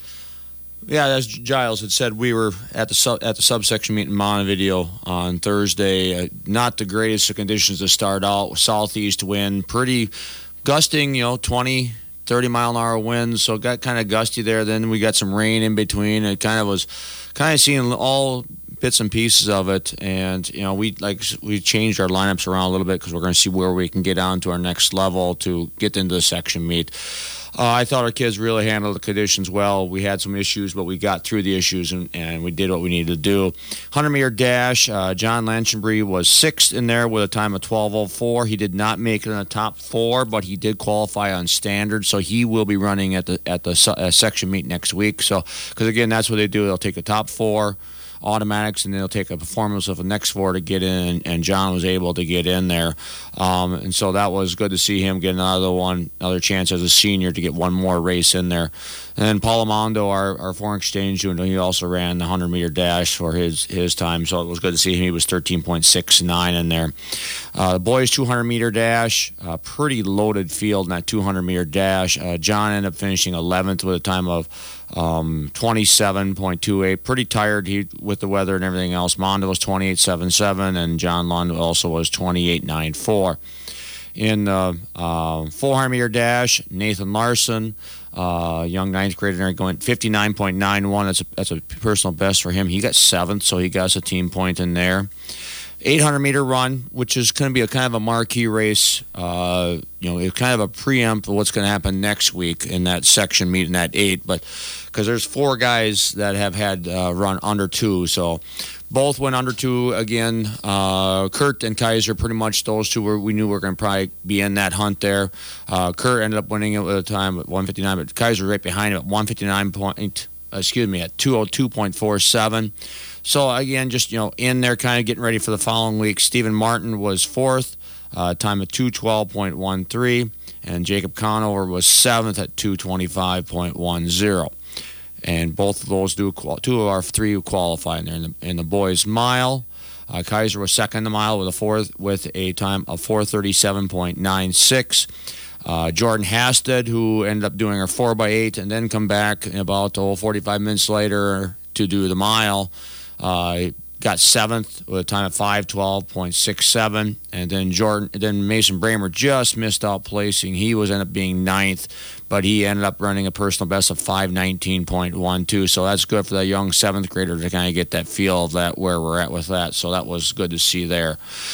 Yeah, as Giles had said, we were at the sub, at the subsection meet in Montevideo on Thursday. Uh, not the greatest of conditions to start out. Southeast wind, pretty gusting, you know, twenty, thirty mile an hour winds. So it got kind of gusty there. Then we got some rain in between. It kind of was kind of seeing all bits and pieces of it. And, you know, we like we changed our lineups around a little bit because we're going to see where we can get on to our next level to get into the section meet. Uh, I thought our kids really handled the conditions well. We had some issues, but we got through the issues, and, and we did what we needed to do. one hundred meter dash, uh, John Lanchenbury was sixth in there with a time of twelve oh four. He did not make it in the top four, but he did qualify on standard, so he will be running at the at the uh, section meet next week. So, because, again, that's what they do. They'll take the top four automatics, and they'll take a performance of the next four to get in, and, and John was able to get in there. Um, and so that was good to see him get another one, another chance as a senior to get one more race in there. And then Paul Amando, our, our foreign exchange student, he also ran the one hundred meter dash for his, his time, so it was good to see him. He was thirteen point six nine in there. Uh, the boys two hundred meter dash, uh, pretty loaded field in that two hundred meter dash. Uh, John ended up finishing eleventh with a time of um, twenty-seven point two eight. Pretty tired he, with the weather and everything else. Mondo was twenty-eight seventy-seven, and John Lund also was twenty-eight ninety-four. In the uh, four hundred meter dash, Nathan Larson, uh, young ninth grader there, going fifty-nine point nine one. That's a, that's a personal best for him. He got seventh, so he got us a team point in there. eight hundred meter run, which is going to be a kind of a marquee race. Uh, you know, it's kind of a preempt of what's going to happen next week in that section meet in that eight. But because there's four guys that have had uh, run under two, so both went under two again. Uh, Kurt and Kaiser, pretty much those two were we knew we were going to probably be in that hunt there. Uh, Kurt ended up winning it with a time at one fifty-nine, but Kaiser right behind him at one fifty-nine point. Excuse me, at two oh two point four seven. So, again, just, you know, in there kind of getting ready for the following week. Stephen Martin was fourth, uh, time at two twelve point one three, and Jacob Conover was seventh at two twenty-five point one zero. And both of those do, two of our three qualify in there. In the, in the boys' mile, uh, Kaiser was second in the mile with a fourth with a time of four thirty-seven point nine six. Uh, Jordan Hasted, who ended up doing her four by eight and then come back about oh, forty-five minutes later to do the mile, uh, got seventh with a time of five twelve point six seven. And then Jordan, then Mason Bramer just missed out placing. He was ended up being ninth, but he ended up running a personal best of five nineteen point one two. So that's good for that young seventh grader to kind of get that feel of that where we're at with that. So that was good to see there.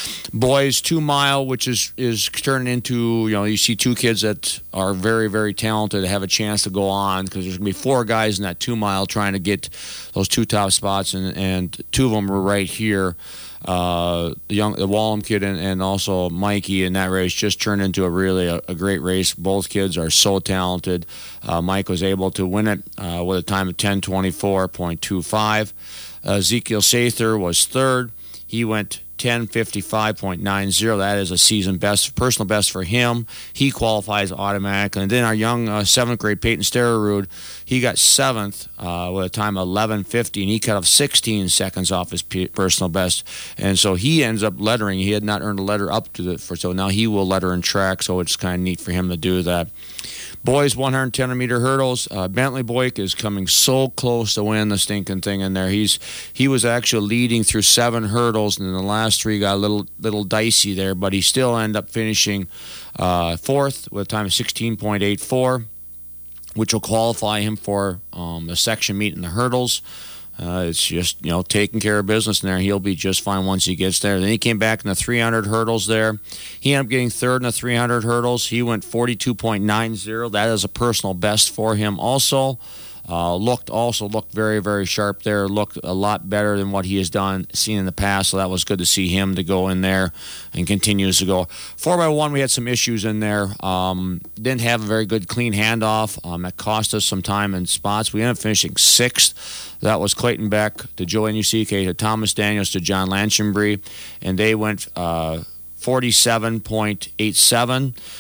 Boys two mile, which is is turning into, you know, you see two kids that are very very talented to have a chance to go on, because there's gonna be four guys in that two mile trying to get those two top spots, and and two of them were right here. Uh, the young, the Wallum kid, and, and also Mikey in that race just turned into a really a, a great race. Both kids are so talented. Uh, Mike was able to win it uh, with a time of ten twenty-four point two five. Uh, Ezekiel Sather was third. He went ten fifty-five point nine zero. That is a season best, personal best for him. He qualifies automatically. And then our young uh, seventh grade Peyton Sterrerud, he got seventh uh, with a time of eleven fifty, and he cut off sixteen seconds off his p- personal best. And so he ends up lettering. He had not earned a letter up to the for so now he will letter in track. So it's kind of neat for him to do that. Boys one hundred ten meter hurdles. Uh, Bentley Boyk is coming so close to winning the stinking thing in there. He's he was actually leading through seven hurdles, and then the last three got a little little dicey there, but he still ended up finishing uh, fourth with a time of sixteen point eight four, which will qualify him for um, the section meet in the hurdles. Uh, it's just, you know, taking care of business in there. He'll be just fine once he gets there. Then he came back in the three hundred hurdles there. He ended up getting third in the three hundred hurdles. He went forty-two point nine zero. That is a personal best for him also. Uh, looked also looked very, very sharp there. Looked a lot better than what he has done, seen in the past. So that was good to see him to go in there and continues to go. four by one, we had some issues in there. Um, didn't have a very good clean handoff. Um, that cost us some time and spots. We ended up finishing sixth. That was Clayton Beck to Joe N U C K to Thomas Daniels to John Lanchenbury, and they went uh, forty-seven point eight seven.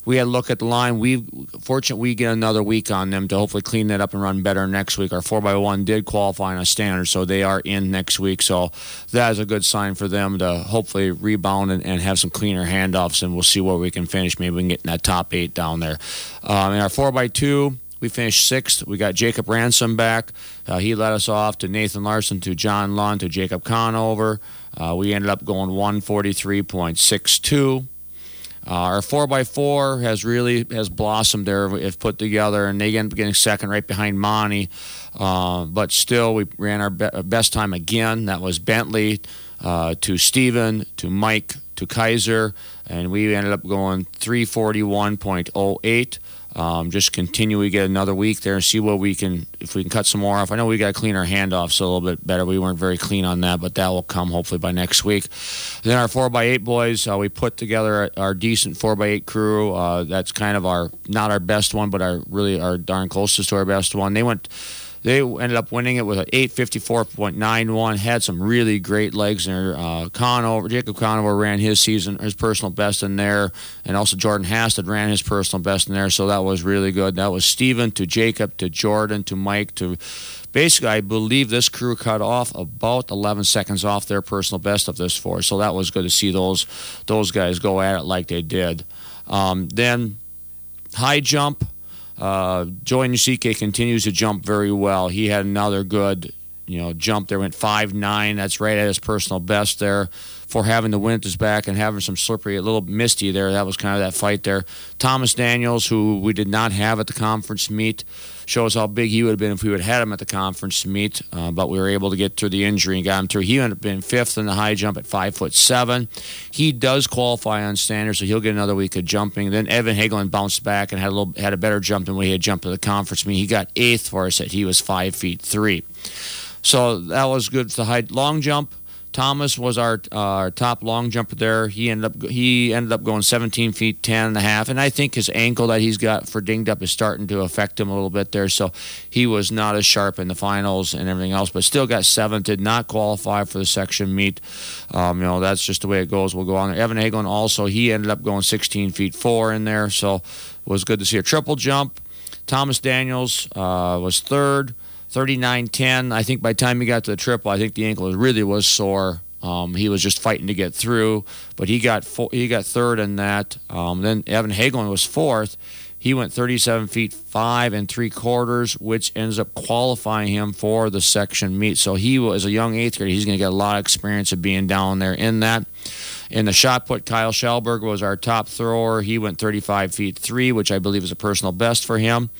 we had to look at the line. We fortunately we get another week on them to hopefully clean that up and run better next week. Our four by one did qualify on a standard, so they are in next week. So that is a good sign for them to hopefully rebound and, and have some cleaner handoffs, and we'll see where we can finish. Maybe we can get in that top eight down there. Um, in our four by two, we finished sixth. We got Jacob Ransom back. Uh, he led us off to Nathan Larson, to John Lund, to Jacob Conover. Uh, we ended up going one forty-three point six two. Uh, our four by four has really has blossomed there if put together, and they ended up getting second right behind Monty. Uh, but still, we ran our be- best time again. That was Bentley uh, to Steven, to Mike, to Kaiser, and we ended up going three forty-one point oh eight. Um, just continue. We get another week there and see what we can, if we can cut some more off. I know we got to clean our handoffs a little bit better. We weren't very clean on that, but that will come hopefully by next week. Then our four by eight boys, uh, we put together our decent four by eight crew. Uh, that's kind of our, not our best one, but our really our darn closest to our best one. They went. They ended up winning it with an eight fifty-four point nine one. Had some really great legs in there. Uh, Conover, Jacob Conover ran his season, his personal best in there, and also Jordan Hasted ran his personal best in there. So that was really good. That was Steven to Jacob to Jordan to Mike to. Basically, I believe this crew cut off about eleven seconds off their personal best of this four. So that was good to see those those guys go at it like they did. Um, then high jump. Uh, Joey Nishike continues to jump very well. He had another good, you know, jump there. Went five nine. That's right at his personal best there. For having the wind at his back and having some slippery, a little misty there. That was kind of that fight there. Thomas Daniels, who we did not have at the conference meet, shows how big he would have been if we would have had him at the conference meet. Uh, but we were able to get through the injury and got him through. He ended up being fifth in the high jump at five foot seven. He does qualify on standard, so he'll get another week of jumping. Then Evan Hagelin bounced back and had a little had a better jump than we had jumped at the conference meet. He got eighth for us. At he was five feet three. So that was good for the high long jump. Thomas was our uh, our top long jumper there. He ended up he ended up going seventeen feet ten and a half, and I think his ankle that he's got for dinged up is starting to affect him a little bit there. So he was not as sharp in the finals and everything else, but still got seventh. Did not qualify for the section meet. Um, you know, that's just the way it goes. We'll go on there. Evan Hagelin also, he ended up going sixteen feet four in there, so it was good to see a triple jump. Thomas Daniels uh, was third. thirty-nine ten. I think by the time he got to the triple, I think the ankle really was sore. Um, he was just fighting to get through, but he got fo- he got third in that. Um, then Evan Hagelin was fourth. He went thirty-seven feet five and three quarters, which ends up qualifying him for the section meet. So he was a young eighth grader. He's going to get a lot of experience of being down there in that. In the shot put, Kyle Schellberg was our top thrower. He went thirty-five feet three, which I believe is a personal best for him.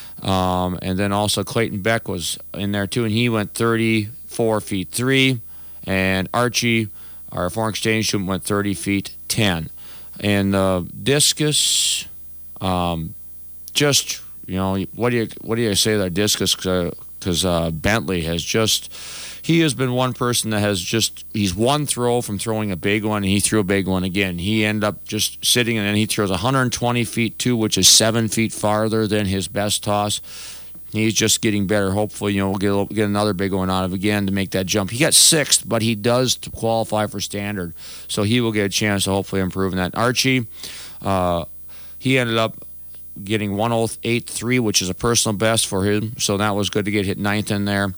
Um, and then also Clayton Beck was in there too, and he went thirty-four feet three. And Archie, our foreign exchange student, went thirty feet ten. And uh, discus, um, just you know, what do you what do you say that discus? Because uh, uh, Bentley has just. He has been one person that has just, he's one throw from throwing a big one, and he threw a big one again. He ended up just sitting, and then he throws one hundred twenty feet two, which is seven feet farther than his best toss. He's just getting better. Hopefully, you know, we'll get, a, get another big one out of again to make that jump. He got sixth, but he does qualify for standard, so he will get a chance to hopefully improve in that. Archie, uh, he ended up getting one oh eight three, which is a personal best for him, so that was good to get hit ninth in there.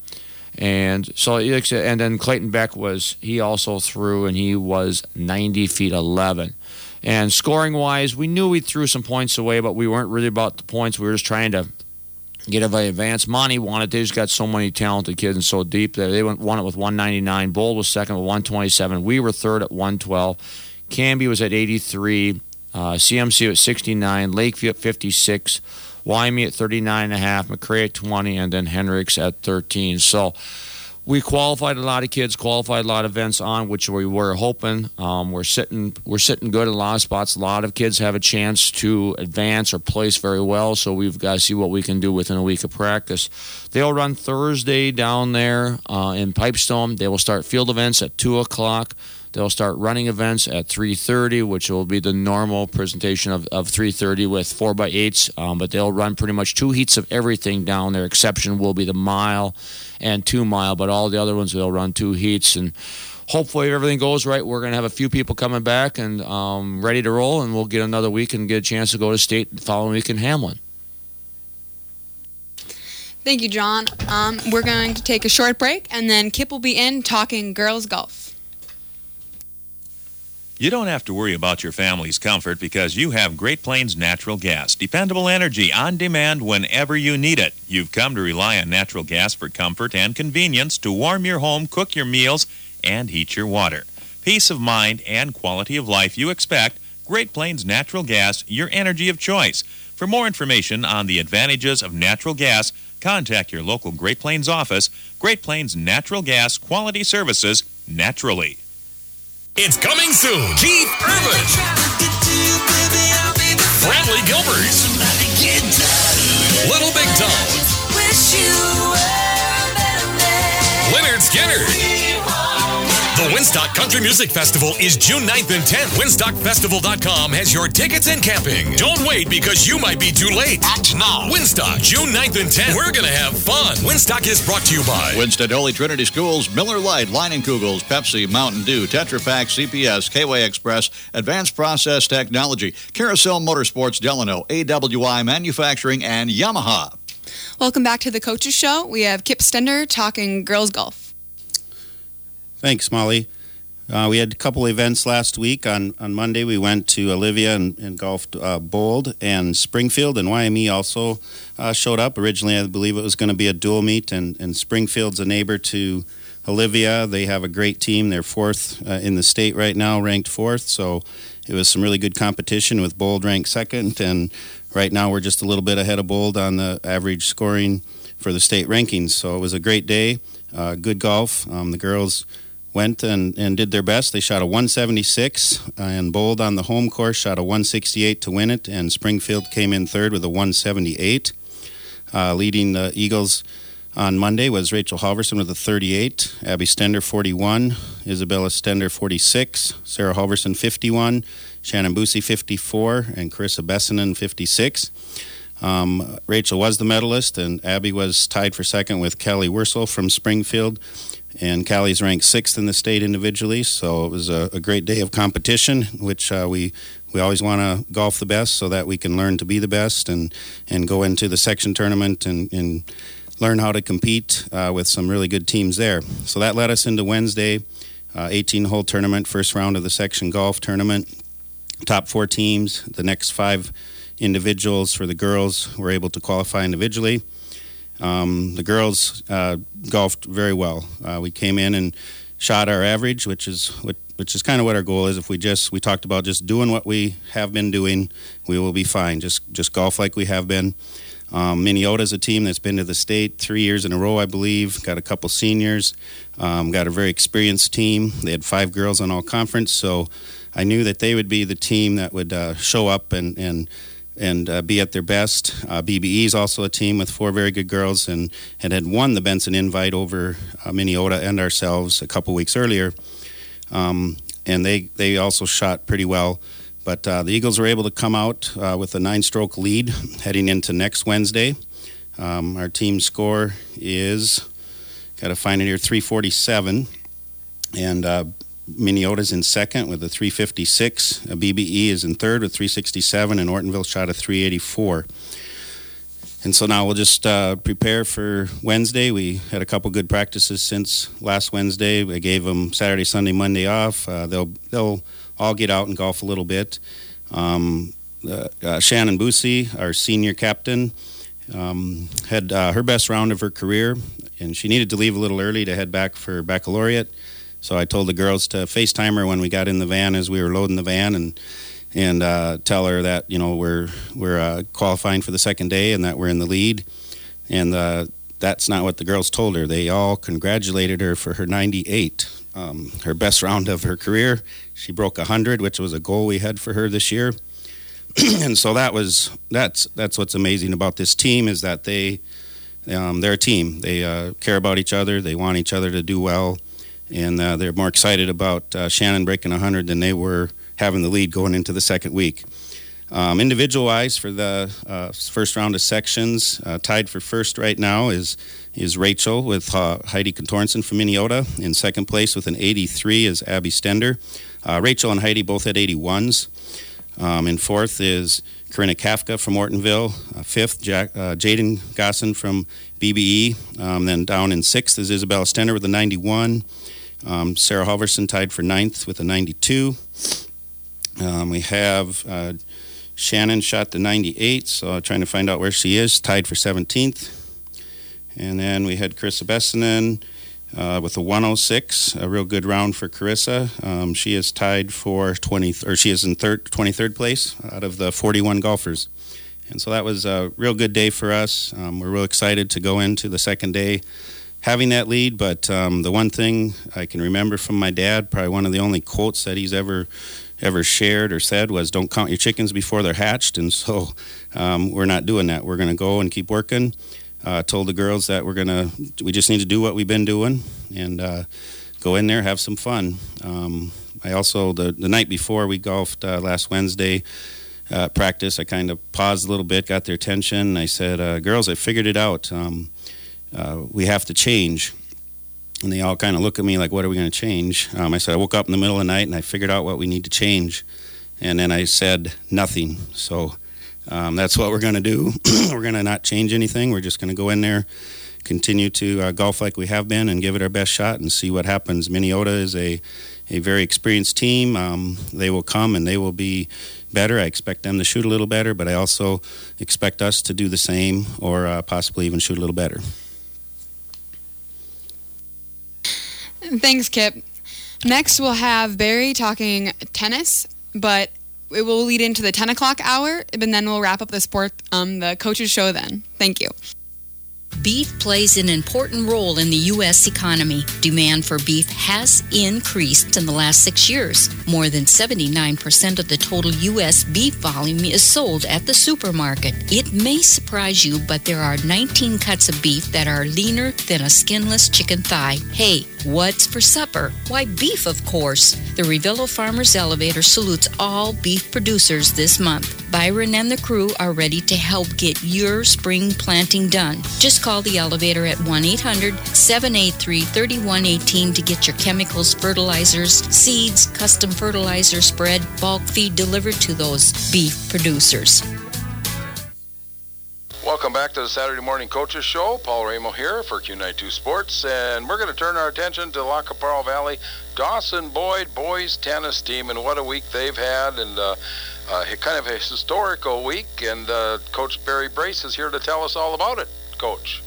And so, and then Clayton Beck was, he also threw, and he was ninety feet eleven. And scoring wise, we knew we threw some points away, but we weren't really about the points. We were just trying to get everybody advanced. Monty wanted, they just got so many talented kids and so deep that they went, won it with one ninety-nine. Bold was second with one twenty-seven. We were third at one twelve. Canby was at eighty-three. Uh, C M C at sixty-nine. Lakeview at fifty-six. Wyoming at thirty-nine and a half, McRae at twenty, and then Hendricks at thirteen. So we qualified a lot of kids, qualified a lot of events on which we were hoping. Um, we're sitting we're sitting good in a lot of spots. A lot of kids have a chance to advance or place very well, so we've got to see what we can do within a week of practice. They'll run Thursday down there uh, in Pipestone. They will start field events at two o'clock. They'll start running events at three thirty, which will be the normal presentation of, of three thirty with four by eights. Um, but they'll run pretty much two heats of everything down there. Exception will be the mile and two mile, but all the other ones they'll run two heats. And hopefully, if everything goes right, we're going to have a few people coming back and um, ready to roll, and we'll get another week and get a chance to go to state the following week in Hamlin. Thank you, John. Um, we're going to take a short break, and then Kip will be in talking girls golf. You don't have to worry about your family's comfort because you have Great Plains Natural Gas. Dependable energy on demand whenever you need it. You've come to rely on natural gas for comfort and convenience to warm your home, cook your meals, and heat your water. Peace of mind and quality of life you expect. Great Plains Natural Gas, your energy of choice. For more information on the advantages of natural gas, contact your local Great Plains office. Great Plains Natural Gas, quality services naturally. It's coming soon. Keith Urban. Bradley Gilbert. Little Big Town. Leonard Skinner. The Winstock Country Music Festival is June ninth and tenth. Winstock Festival dot com has your tickets and camping. Don't wait because you might be too late. Act now. Winstock, June ninth and tenth. We're going to have fun. Winstock is brought to you by Winston Holy Trinity Schools, Miller Lite, Leinenkugels, Pepsi, Mountain Dew, Tetra Pak, C P S, K-Way Express, Advanced Process Technology, Carousel Motorsports, Delano, A W I Manufacturing, and Yamaha. Welcome back to the Coaches Show. We have Kip Stender talking girls golf. Thanks, Molly. Uh, we had a couple events last week. On, on Monday, we went to Olivia and, and golfed uh, Bold and Springfield, and Y M E also uh, showed up. Originally, I believe it was going to be a dual meet, and, and Springfield's a neighbor to Olivia. They have a great team. They're fourth uh, in the state right now, ranked fourth, so it was some really good competition with Bold ranked second, and right now we're just a little bit ahead of Bold on the average scoring for the state rankings. So it was a great day, uh, good golf. Um, the girls went and, and did their best. They shot a one seventy-six, and Bold on the home course shot a one sixty-eight to win it, and Springfield came in third with a one seventy-eight. Uh, leading the Eagles on Monday was Rachel Halverson with a thirty-eight, Abby Stender forty-one, Isabella Stender forty-six, Sarah Halverson fifty-one, Shannon Busey fifty-four, and Carissa Bessinen fifty-six. Um, Rachel was the medalist, and Abby was tied for second with Kelly Wursel from Springfield. And Callie's ranked sixth in the state individually, so it was a, a great day of competition, which uh, we we always want to golf the best so that we can learn to be the best and, and go into the section tournament and, and learn how to compete uh, with some really good teams there. So that led us into Wednesday, uh, eighteen-hole tournament, first round of the section golf tournament. Top four teams, the next five individuals for the girls were able to qualify individually. Um, the girls uh, golfed very well. Uh, we came in and shot our average, which is what, which is kind of what our goal is. If we just we talked about just doing what we have been doing, we will be fine. Just just golf like we have been. Um, Minneota is a team that's been to the state three years in a row, I believe. Got a couple seniors. Um, got a very experienced team. They had five girls on all conference, so I knew that they would be the team that would uh, show up and and. and uh, be at their best. Uh, B B E is also a team with four very good girls and, and had won the Benson Invite over uh, Minneota and ourselves a couple weeks earlier. Um, and they, they also shot pretty well. But uh, the Eagles were able to come out uh, with a nine-stroke lead heading into next Wednesday. Um, our team score is, got to find it here, three forty-seven. And uh, Minneota's in second with a three fifty-six. A B B E is in third with three sixty-seven, and Ortonville shot a three eighty-four. And so now we'll just uh, prepare for Wednesday. We had a couple good practices since last Wednesday. I gave them Saturday, Sunday, Monday off. Uh, they'll they'll all get out and golf a little bit. Um, uh, uh, Shannon Busey, our senior captain, um, had uh, her best round of her career, and she needed to leave a little early to head back for baccalaureate. So I told the girls to FaceTime her when we got in the van as we were loading the van and and uh, tell her that, you know, we're we're uh, qualifying for the second day and that we're in the lead. And uh, that's not what the girls told her. They all congratulated her for her ninety-eight, um, her best round of her career. She broke one hundred, which was a goal we had for her this year. And so that was that's that's what's amazing about this team is that they um, they're a team. They uh, care about each other. They want each other to do well. And uh, they're more excited about uh, Shannon breaking one hundred than they were having the lead going into the second week. Um, individual-wise, for the uh, first round of sections, uh, tied for first right now is is Rachel with uh, Heidi Contornson from Minneota. In second place with an eighty-three is Abby Stender. Uh, Rachel and Heidi both had eighty-ones. Um, in fourth is Corinna Kafka from Ortonville. Uh, fifth, Jack, uh, Jaden Gosson from B B E. Um, then down in sixth is Isabella Stender with a ninety-one. Um, Sarah Halverson tied for ninth with a ninety-two. Um, we have uh, Shannon shot the ninety-eight, so trying to find out where she is, tied for seventeenth. And then we had Carissa Bessinen uh, with a one oh six, a real good round for Carissa. Um, she is tied for twenty, or she is in third, twenty-third place out of the forty-one golfers. And so that was a real good day for us. Um, we're real excited to go into the second day having that lead, but um, the one thing I can remember from my dad, probably one of the only quotes that he's ever ever shared or said was, don't count your chickens before they're hatched. And so um, we're not doing that. We're going to go and keep working. Uh, told the girls that we're going to, we just need to do what we've been doing and uh, go in there, have some fun. Um, I also, the, the night before we golfed uh, last Wednesday uh, practice, I kind of paused a little bit, got their attention. And I said, uh, girls, I figured it out. Um, uh, we have to change. And they all kind of look at me like, what are we going to change? Um, I said, I woke up in the middle of the night and I figured out what we need to change. And then I said, nothing. So um, that's what we're going to do. We're going to not change anything. We're just going to go in there, continue to uh, golf like we have been and give it our best shot and see what happens. Minneota is a, a very experienced team. Um, they will come and they will be better. I expect them to shoot a little better, but I also expect us to do the same or uh, possibly even shoot a little better. Thanks, Kip. Next, we'll have Barry talking tennis, but it will lead into the ten o'clock hour, and then we'll wrap up the sport, um, the coaches show then. Thank you. Beef plays an important role in the U S economy. Demand for beef has increased in the last six years. More than seventy-nine percent of the total U S beef volume is sold at the supermarket. It may surprise you, but there are nineteen cuts of beef that are leaner than a skinless chicken thigh. Hey, what's for supper? Why, beef, of course. The Revillo Farmers Elevator salutes all beef producers this month. Byron and the crew are ready to help get your spring planting done. Just call the elevator at one eight hundred seven eight three three one one eight to get your chemicals, fertilizers, seeds, custom fertilizer spread, bulk feed delivered to those beef producers. Welcome back to the Saturday Morning Coaches Show. Paul Ramo here for Q ninety-two Sports, and we're going to turn our attention to the La Caparo Valley Dawson Boyd boys tennis team, and what a week they've had, and uh, uh, kind of a historical week, and uh, Coach Barry Brace is here to tell us all about it. Coach.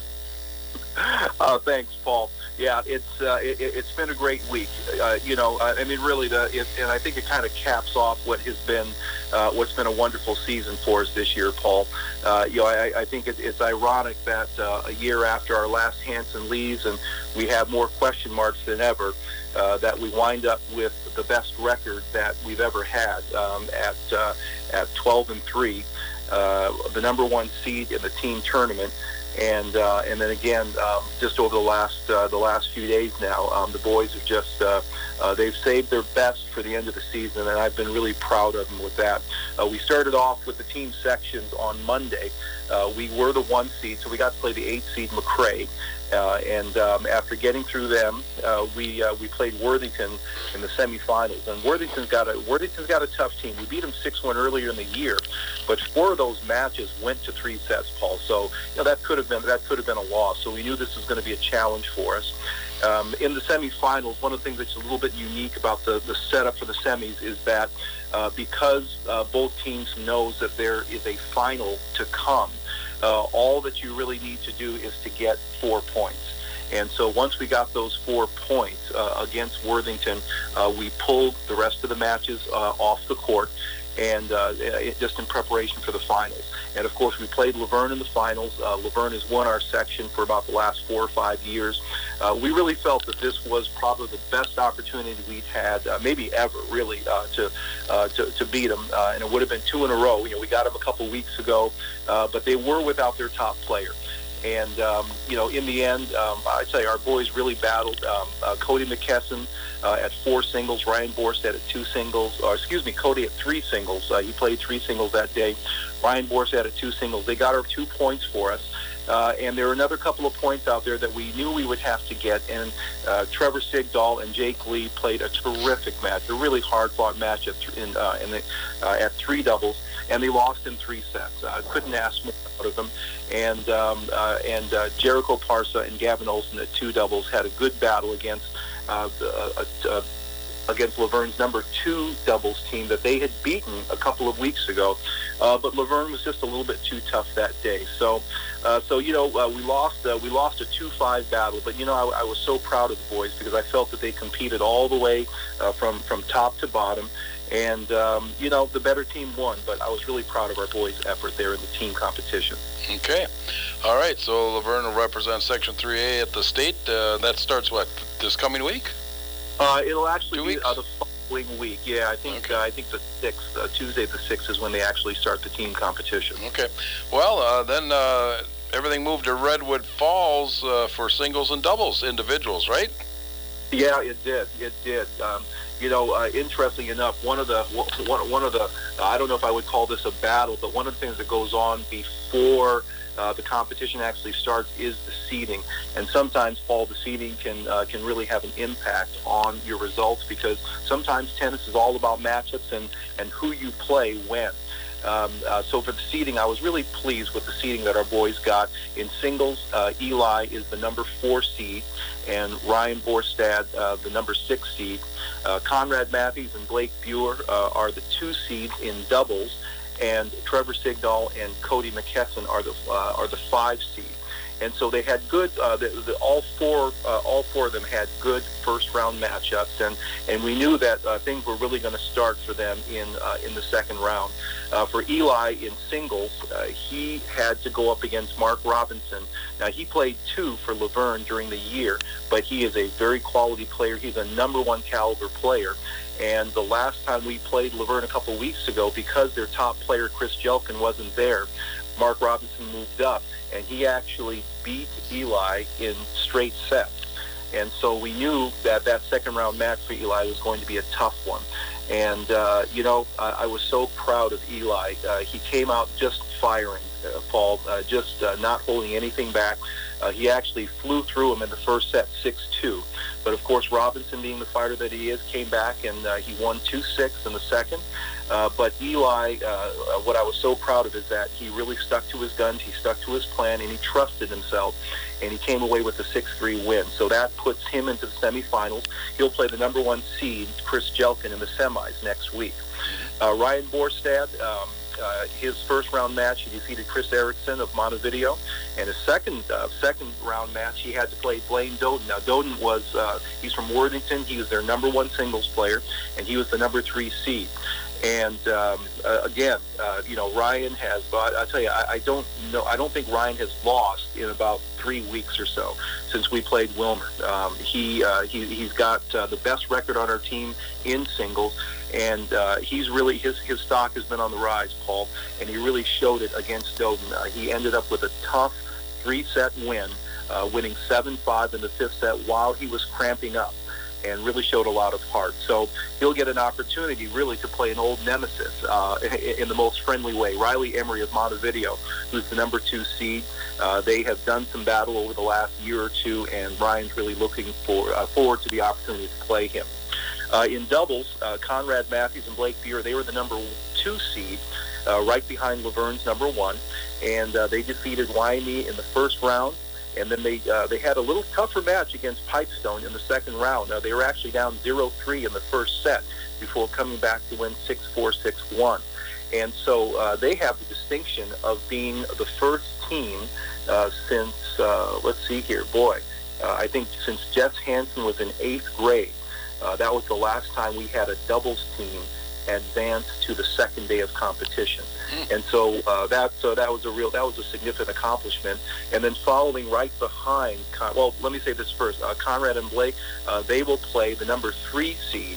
Uh, thanks, Paul. Yeah, it's uh, it, it's been a great week. Uh, you know, I mean, really, the it, and I think it kind of caps off what has been uh, what's been a wonderful season for us this year, Paul. Uh, you know, I, I think it, it's ironic that uh, a year after our last Hanson leaves, and we have more question marks than ever, uh, that we wind up with the best record that we've ever had um, at uh, at twelve and three, uh, the number one seed in the team tournament. And uh, and then again, um, just over the last uh, the last few days now, um, the boys have just uh, uh, they've saved their best for the end of the season, and I've been really proud of them with that. Uh, we started off with the team sections on Monday. Uh, we were the one seed, so we got to play the eight seed McRae. Uh, and um, after getting through them, uh, we uh, we played Worthington in the semifinals. And Worthington's got a Worthington's got a tough team. We beat them six one earlier in the year, but four of those matches went to three sets, Paul. So you know that could have been that could have been a loss. So we knew this was going to be a challenge for us. Um, in the semifinals, one of the things that's a little bit unique about the, the setup for the semis is that uh, because uh, both teams knows that there is a final to come. Uh, all that you really need to do is to get four points. And so once we got those four points uh, against Worthington, uh, we pulled the rest of the matches uh, off the court, and uh, it, just in preparation for the finals. And of course, we played Laverne in the finals. Uh, Laverne has won our section for about the last four or five years. Uh, we really felt that this was probably the best opportunity we'd had, uh, maybe ever, really, uh, to, uh, to to beat them. Uh, and it would have been two in a row. You know, we got them a couple weeks ago, uh, but they were without their top player. And, um, you know, in the end, um, I tell you, our boys really battled. Um, uh, Cody McKesson uh, at four singles, Ryan Borstad at two singles, or excuse me, Cody at three singles. Uh, he played three singles that day. Ryan Borstad at two singles. They got our two points for us. Uh, and there were another couple of points out there that we knew we would have to get. And uh, Trevor Sigdahl and Jake Lee played a terrific match, a really hard-fought match at, th- in, uh, in the, uh, at three doubles. And they lost in three sets. Uh, couldn't ask more out of them. And um, uh, and uh, Jericho Parsa and Gavin Olsen at two doubles had a good battle against uh, uh, uh, against Laverne's number two doubles team that they had beaten a couple of weeks ago. Uh, but Laverne was just a little bit too tough that day. So, uh, so you know, uh, we lost uh, we lost a two five battle. But you know, I, I was so proud of the boys because I felt that they competed all the way uh, from from top to bottom. And, um, you know, the better team won, but I was really proud of our boys' effort there in the team competition. Okay. All right, so Laverne will represent Section three A at the state. Uh, that starts, what, this coming week? Uh, it'll actually be uh, the following week. Yeah, I think okay. uh, I think the sixth, uh, Tuesday the sixth is when they actually start the team competition. Okay. Well, uh, then uh, everything moved to Redwood Falls uh, for singles and doubles, individuals, right? Yeah, it did. It did. Um, you know, uh, interesting enough, one of the one, one of the uh, I don't know if I would call this a battle, but one of the things that goes on before uh, the competition actually starts is the seeding. And sometimes, Paul, the seeding can uh, can really have an impact on your results because sometimes tennis is all about matchups and and who you play when. Um, uh, so for the seeding, I was really pleased with the seeding that our boys got. In singles, uh, Eli is the number four seed, and Ryan Borstad, uh, the number six seed. Uh, Conrad Matthews and Blake Buer uh, are the two seeds in doubles, and Trevor Sigdahl and Cody McKesson are the uh, are the five seed. And so they had good. Uh, the, the, all four, uh, all four of them had good first-round matchups, and, and we knew that uh, things were really going to start for them in uh, in the second round. Uh, for Eli in singles, uh, he had to go up against Mark Robinson. Now he played two for Laverne during the year, but he is a very quality player. He's a number one caliber player. And the last time we played Laverne a couple weeks ago, because their top player Chris Jelkin wasn't there, Mark Robinson moved up, and he actually beat Eli in straight sets. And so we knew that that second round match for Eli was going to be a tough one. And, uh, you know, I, I was so proud of Eli. Uh, he came out just firing, uh, Paul, uh, just uh, not holding anything back. Uh, he actually flew through him in the first set, six two. But, of course, Robinson, being the fighter that he is, came back, and uh, he won two six in the second. Uh, but Eli, uh, what I was so proud of is that he really stuck to his guns, he stuck to his plan, and he trusted himself, and he came away with a six three win. So that puts him into the semifinals. He'll play the number one seed, Chris Jelkin, in the semis next week. Uh, Ryan Borstad, um, uh, his first round match, he defeated Chris Erickson of Montevideo, and his second uh, second round match, he had to play Blaine Doden. Now, Doden was, uh, he's from Worthington, he was their number one singles player, and he was the number three seed. And um, uh, again, uh, you know, Ryan has. But I tell you, I, I don't know. I don't think Ryan has lost in about three weeks or so since we played Wilmer. Um, he uh, he he's got uh, the best record on our team in singles, and uh, he's really his his stock has been on the rise, Paul. And he really showed it against Doden. Uh, he ended up with a tough three-set win, uh, winning seven five in the fifth set while he was cramping up, and really showed a lot of heart. So he'll get an opportunity really to play an old nemesis uh, in the most friendly way. Riley Emery of Montevideo, who's the number two seed. Uh, they have done some battle over the last year or two, and Ryan's really looking for uh, forward to the opportunity to play him. Uh, in doubles, uh, Conrad Matthews and Blake Buer, they were the number two seed, uh, right behind Laverne's number one, and uh, they defeated Wyoming in the first round. And then they uh, they had a little tougher match against Pipestone in the second round. Now, they were actually down zero three in the first set before coming back to win six four, six one. And so uh, they have the distinction of being the first team uh, since, uh, let's see here, boy, uh, I think since Jess Hansen was in eighth grade. Uh, that was the last time we had a doubles team advance to the second day of competition. And so uh, that so that was a real that was a significant accomplishment. And then following right behind, Con- well, let me say this first: uh, Conrad and Blake, uh, they will play the number three seed,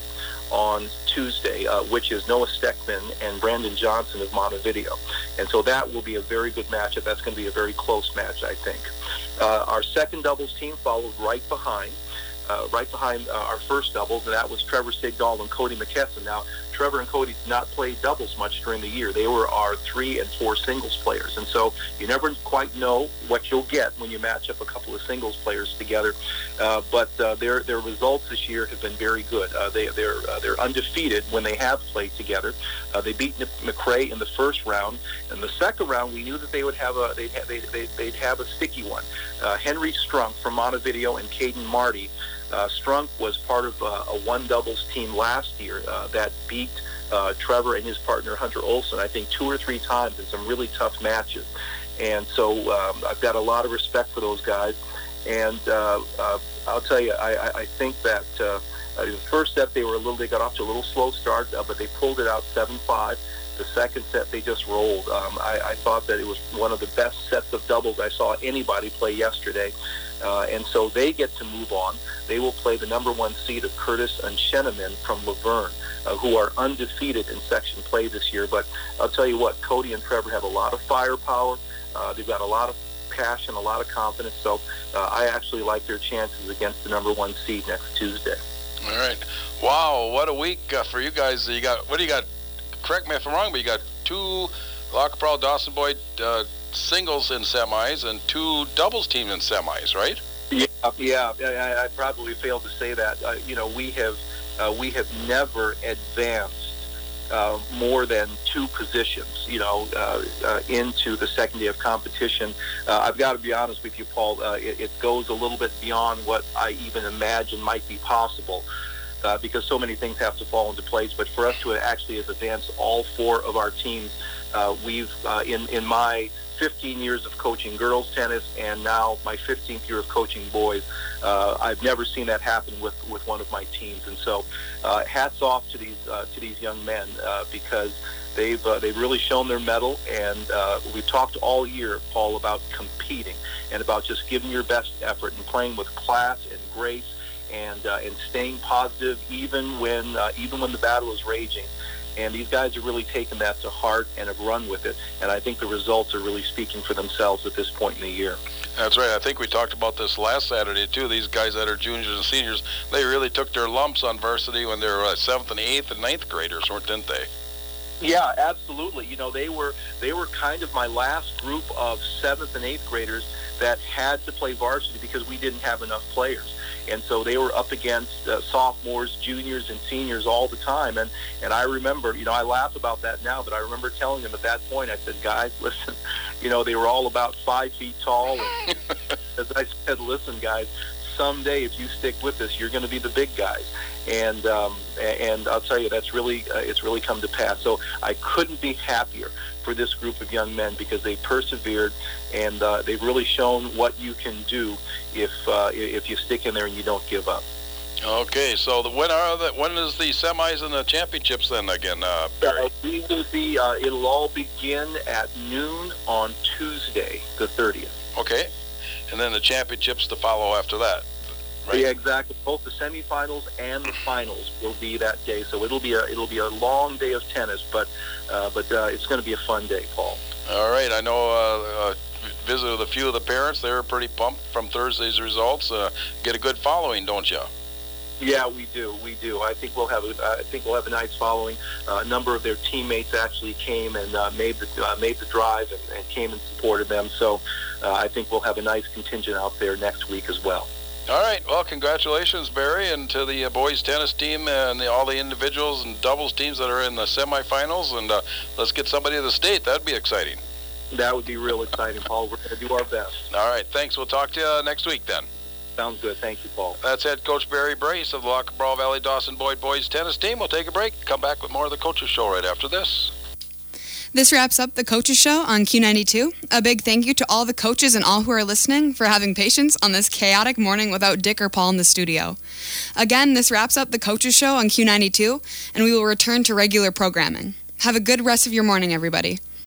on Tuesday, uh, which is Noah Steckman and Brandon Johnson of Montevideo. And so that will be a very good matchup. That's going to be a very close match, I think. Uh, our second doubles team followed right behind. Uh, right behind uh, our first doubles, and that was Trevor Sigdahl and Cody McKesson. Now, Trevor and Cody did not play doubles much during the year. They were our three and four singles players, and so you never quite know what you'll get when you match up a couple of singles players together. Uh, but uh, their their results this year have been very good. Uh, they they're uh, they're undefeated when they have played together. Uh, they beat McRae in the first round. In the second round, we knew that they would have a they'd have, they, they, they'd have a sticky one. Uh, Henry Strunk from Montevideo and Caden Marty. Uh, Strunk was part of uh, a one doubles team last year uh, that beat uh, Trevor and his partner Hunter Olson, I think, two or three times in some really tough matches. And so um, I've got a lot of respect for those guys. And uh, uh, I'll tell you, I, I think that uh, uh, the first set they were a little, they got off to a little slow start, uh, but they pulled it out seven five. The second set they just rolled. Um, I, I thought that it was one of the best sets of doubles I saw anybody play yesterday. Uh, and so they get to move on. They will play the number one seed of Curtis and Sheneman from Laverne, uh, who are undefeated in section play this year. But I'll tell you what, Cody and Trevor have a lot of firepower. Uh, they've got a lot of passion, a lot of confidence. So uh, I actually like their chances against the number one seed next Tuesday. All right. Wow, what a week uh, for you guys. You got, what do you got? Correct me if I'm wrong, but you got two Lac La Prairie Dawson Boyd uh, singles in semis and two doubles teams in semis, right? Yeah, yeah. I, I probably failed to say that. Uh, you know, we have uh, we have never advanced uh, more than two positions, you know, uh, uh, into the second day of competition. Uh, I've got to be honest with you, Paul. Uh, it, it goes a little bit beyond what I even imagine might be possible. Uh, because so many things have to fall into place. But for us to actually have advanced all four of our teams, uh, we've, uh, in, in my fifteen years of coaching girls tennis and now my fifteenth year of coaching boys, uh, I've never seen that happen with, with one of my teams. And so uh, hats off to these uh, to these young men uh, because they've, uh, they've really shown their mettle. And uh, we've talked all year, Paul, about competing and about just giving your best effort and playing with class and grace. And uh, and staying positive even when uh, even when the battle is raging, and these guys are really taking that to heart and have run with it. And I think the results are really speaking for themselves at this point in the year. That's right. I think we talked about this last Saturday too. These guys that are juniors and seniors, they really took their lumps on varsity when they were uh, seventh and eighth and ninth graders, didn't they? Yeah, absolutely. You know, they were they were kind of my last group of seventh and eighth graders that had to play varsity because we didn't have enough players. And so they were up against uh, sophomores, juniors, and seniors all the time. And, and I remember, you know, I laugh about that now, but I remember telling them at that point, I said, guys, listen, you know, they were all about five feet tall. And as I said, listen, guys, someday if you stick with this, you're going to be the big guys. And um, and I'll tell you, that's really uh, it's really come to pass. So I couldn't be happier for this group of young men because they persevered and uh, they've really shown what you can do if uh, if you stick in there and you don't give up. Okay, so the, when are the when is the semis and the championships then again, uh, Barry? Uh, we will be. Uh, it'll all begin at noon on Tuesday, the thirtieth. Okay, and then the championships to follow after that. Right. Yeah, exactly. Both the semifinals and the finals will be that day, so it'll be a it'll be a long day of tennis, but uh, but uh, it's going to be a fun day, Paul. All right, I know. Uh, uh, visited with a few of the parents. They were pretty pumped from Thursday's results. Uh, get a good following, don't you? Yeah, we do. We do. I think we'll have a I think we'll have a nice following. Uh, a number of their teammates actually came and uh, made the uh, made the drive and, and came and supported them. So uh, I think we'll have a nice contingent out there next week as well. All right. Well, congratulations, Barry, and to the uh, boys tennis team and the, all the individuals and doubles teams that are in the semifinals. And uh, let's get somebody to the state. That'd be exciting. That would be real exciting, Paul. We're going to do our best. All right. Thanks. We'll talk to you uh, next week then. Sounds good. Thank you, Paul. That's head coach Barry Brace of the La Cabral Valley Dawson Boyd boys tennis team. We'll take a break. Come back with more of the Coaches Show right after this. This wraps up the Coaches Show on Q ninety-two. A big thank you to all the coaches and all who are listening for having patience on this chaotic morning without Dick or Paul in the studio. Again, this wraps up the Coaches Show on Q ninety-two, and we will return to regular programming. Have a good rest of your morning, everybody.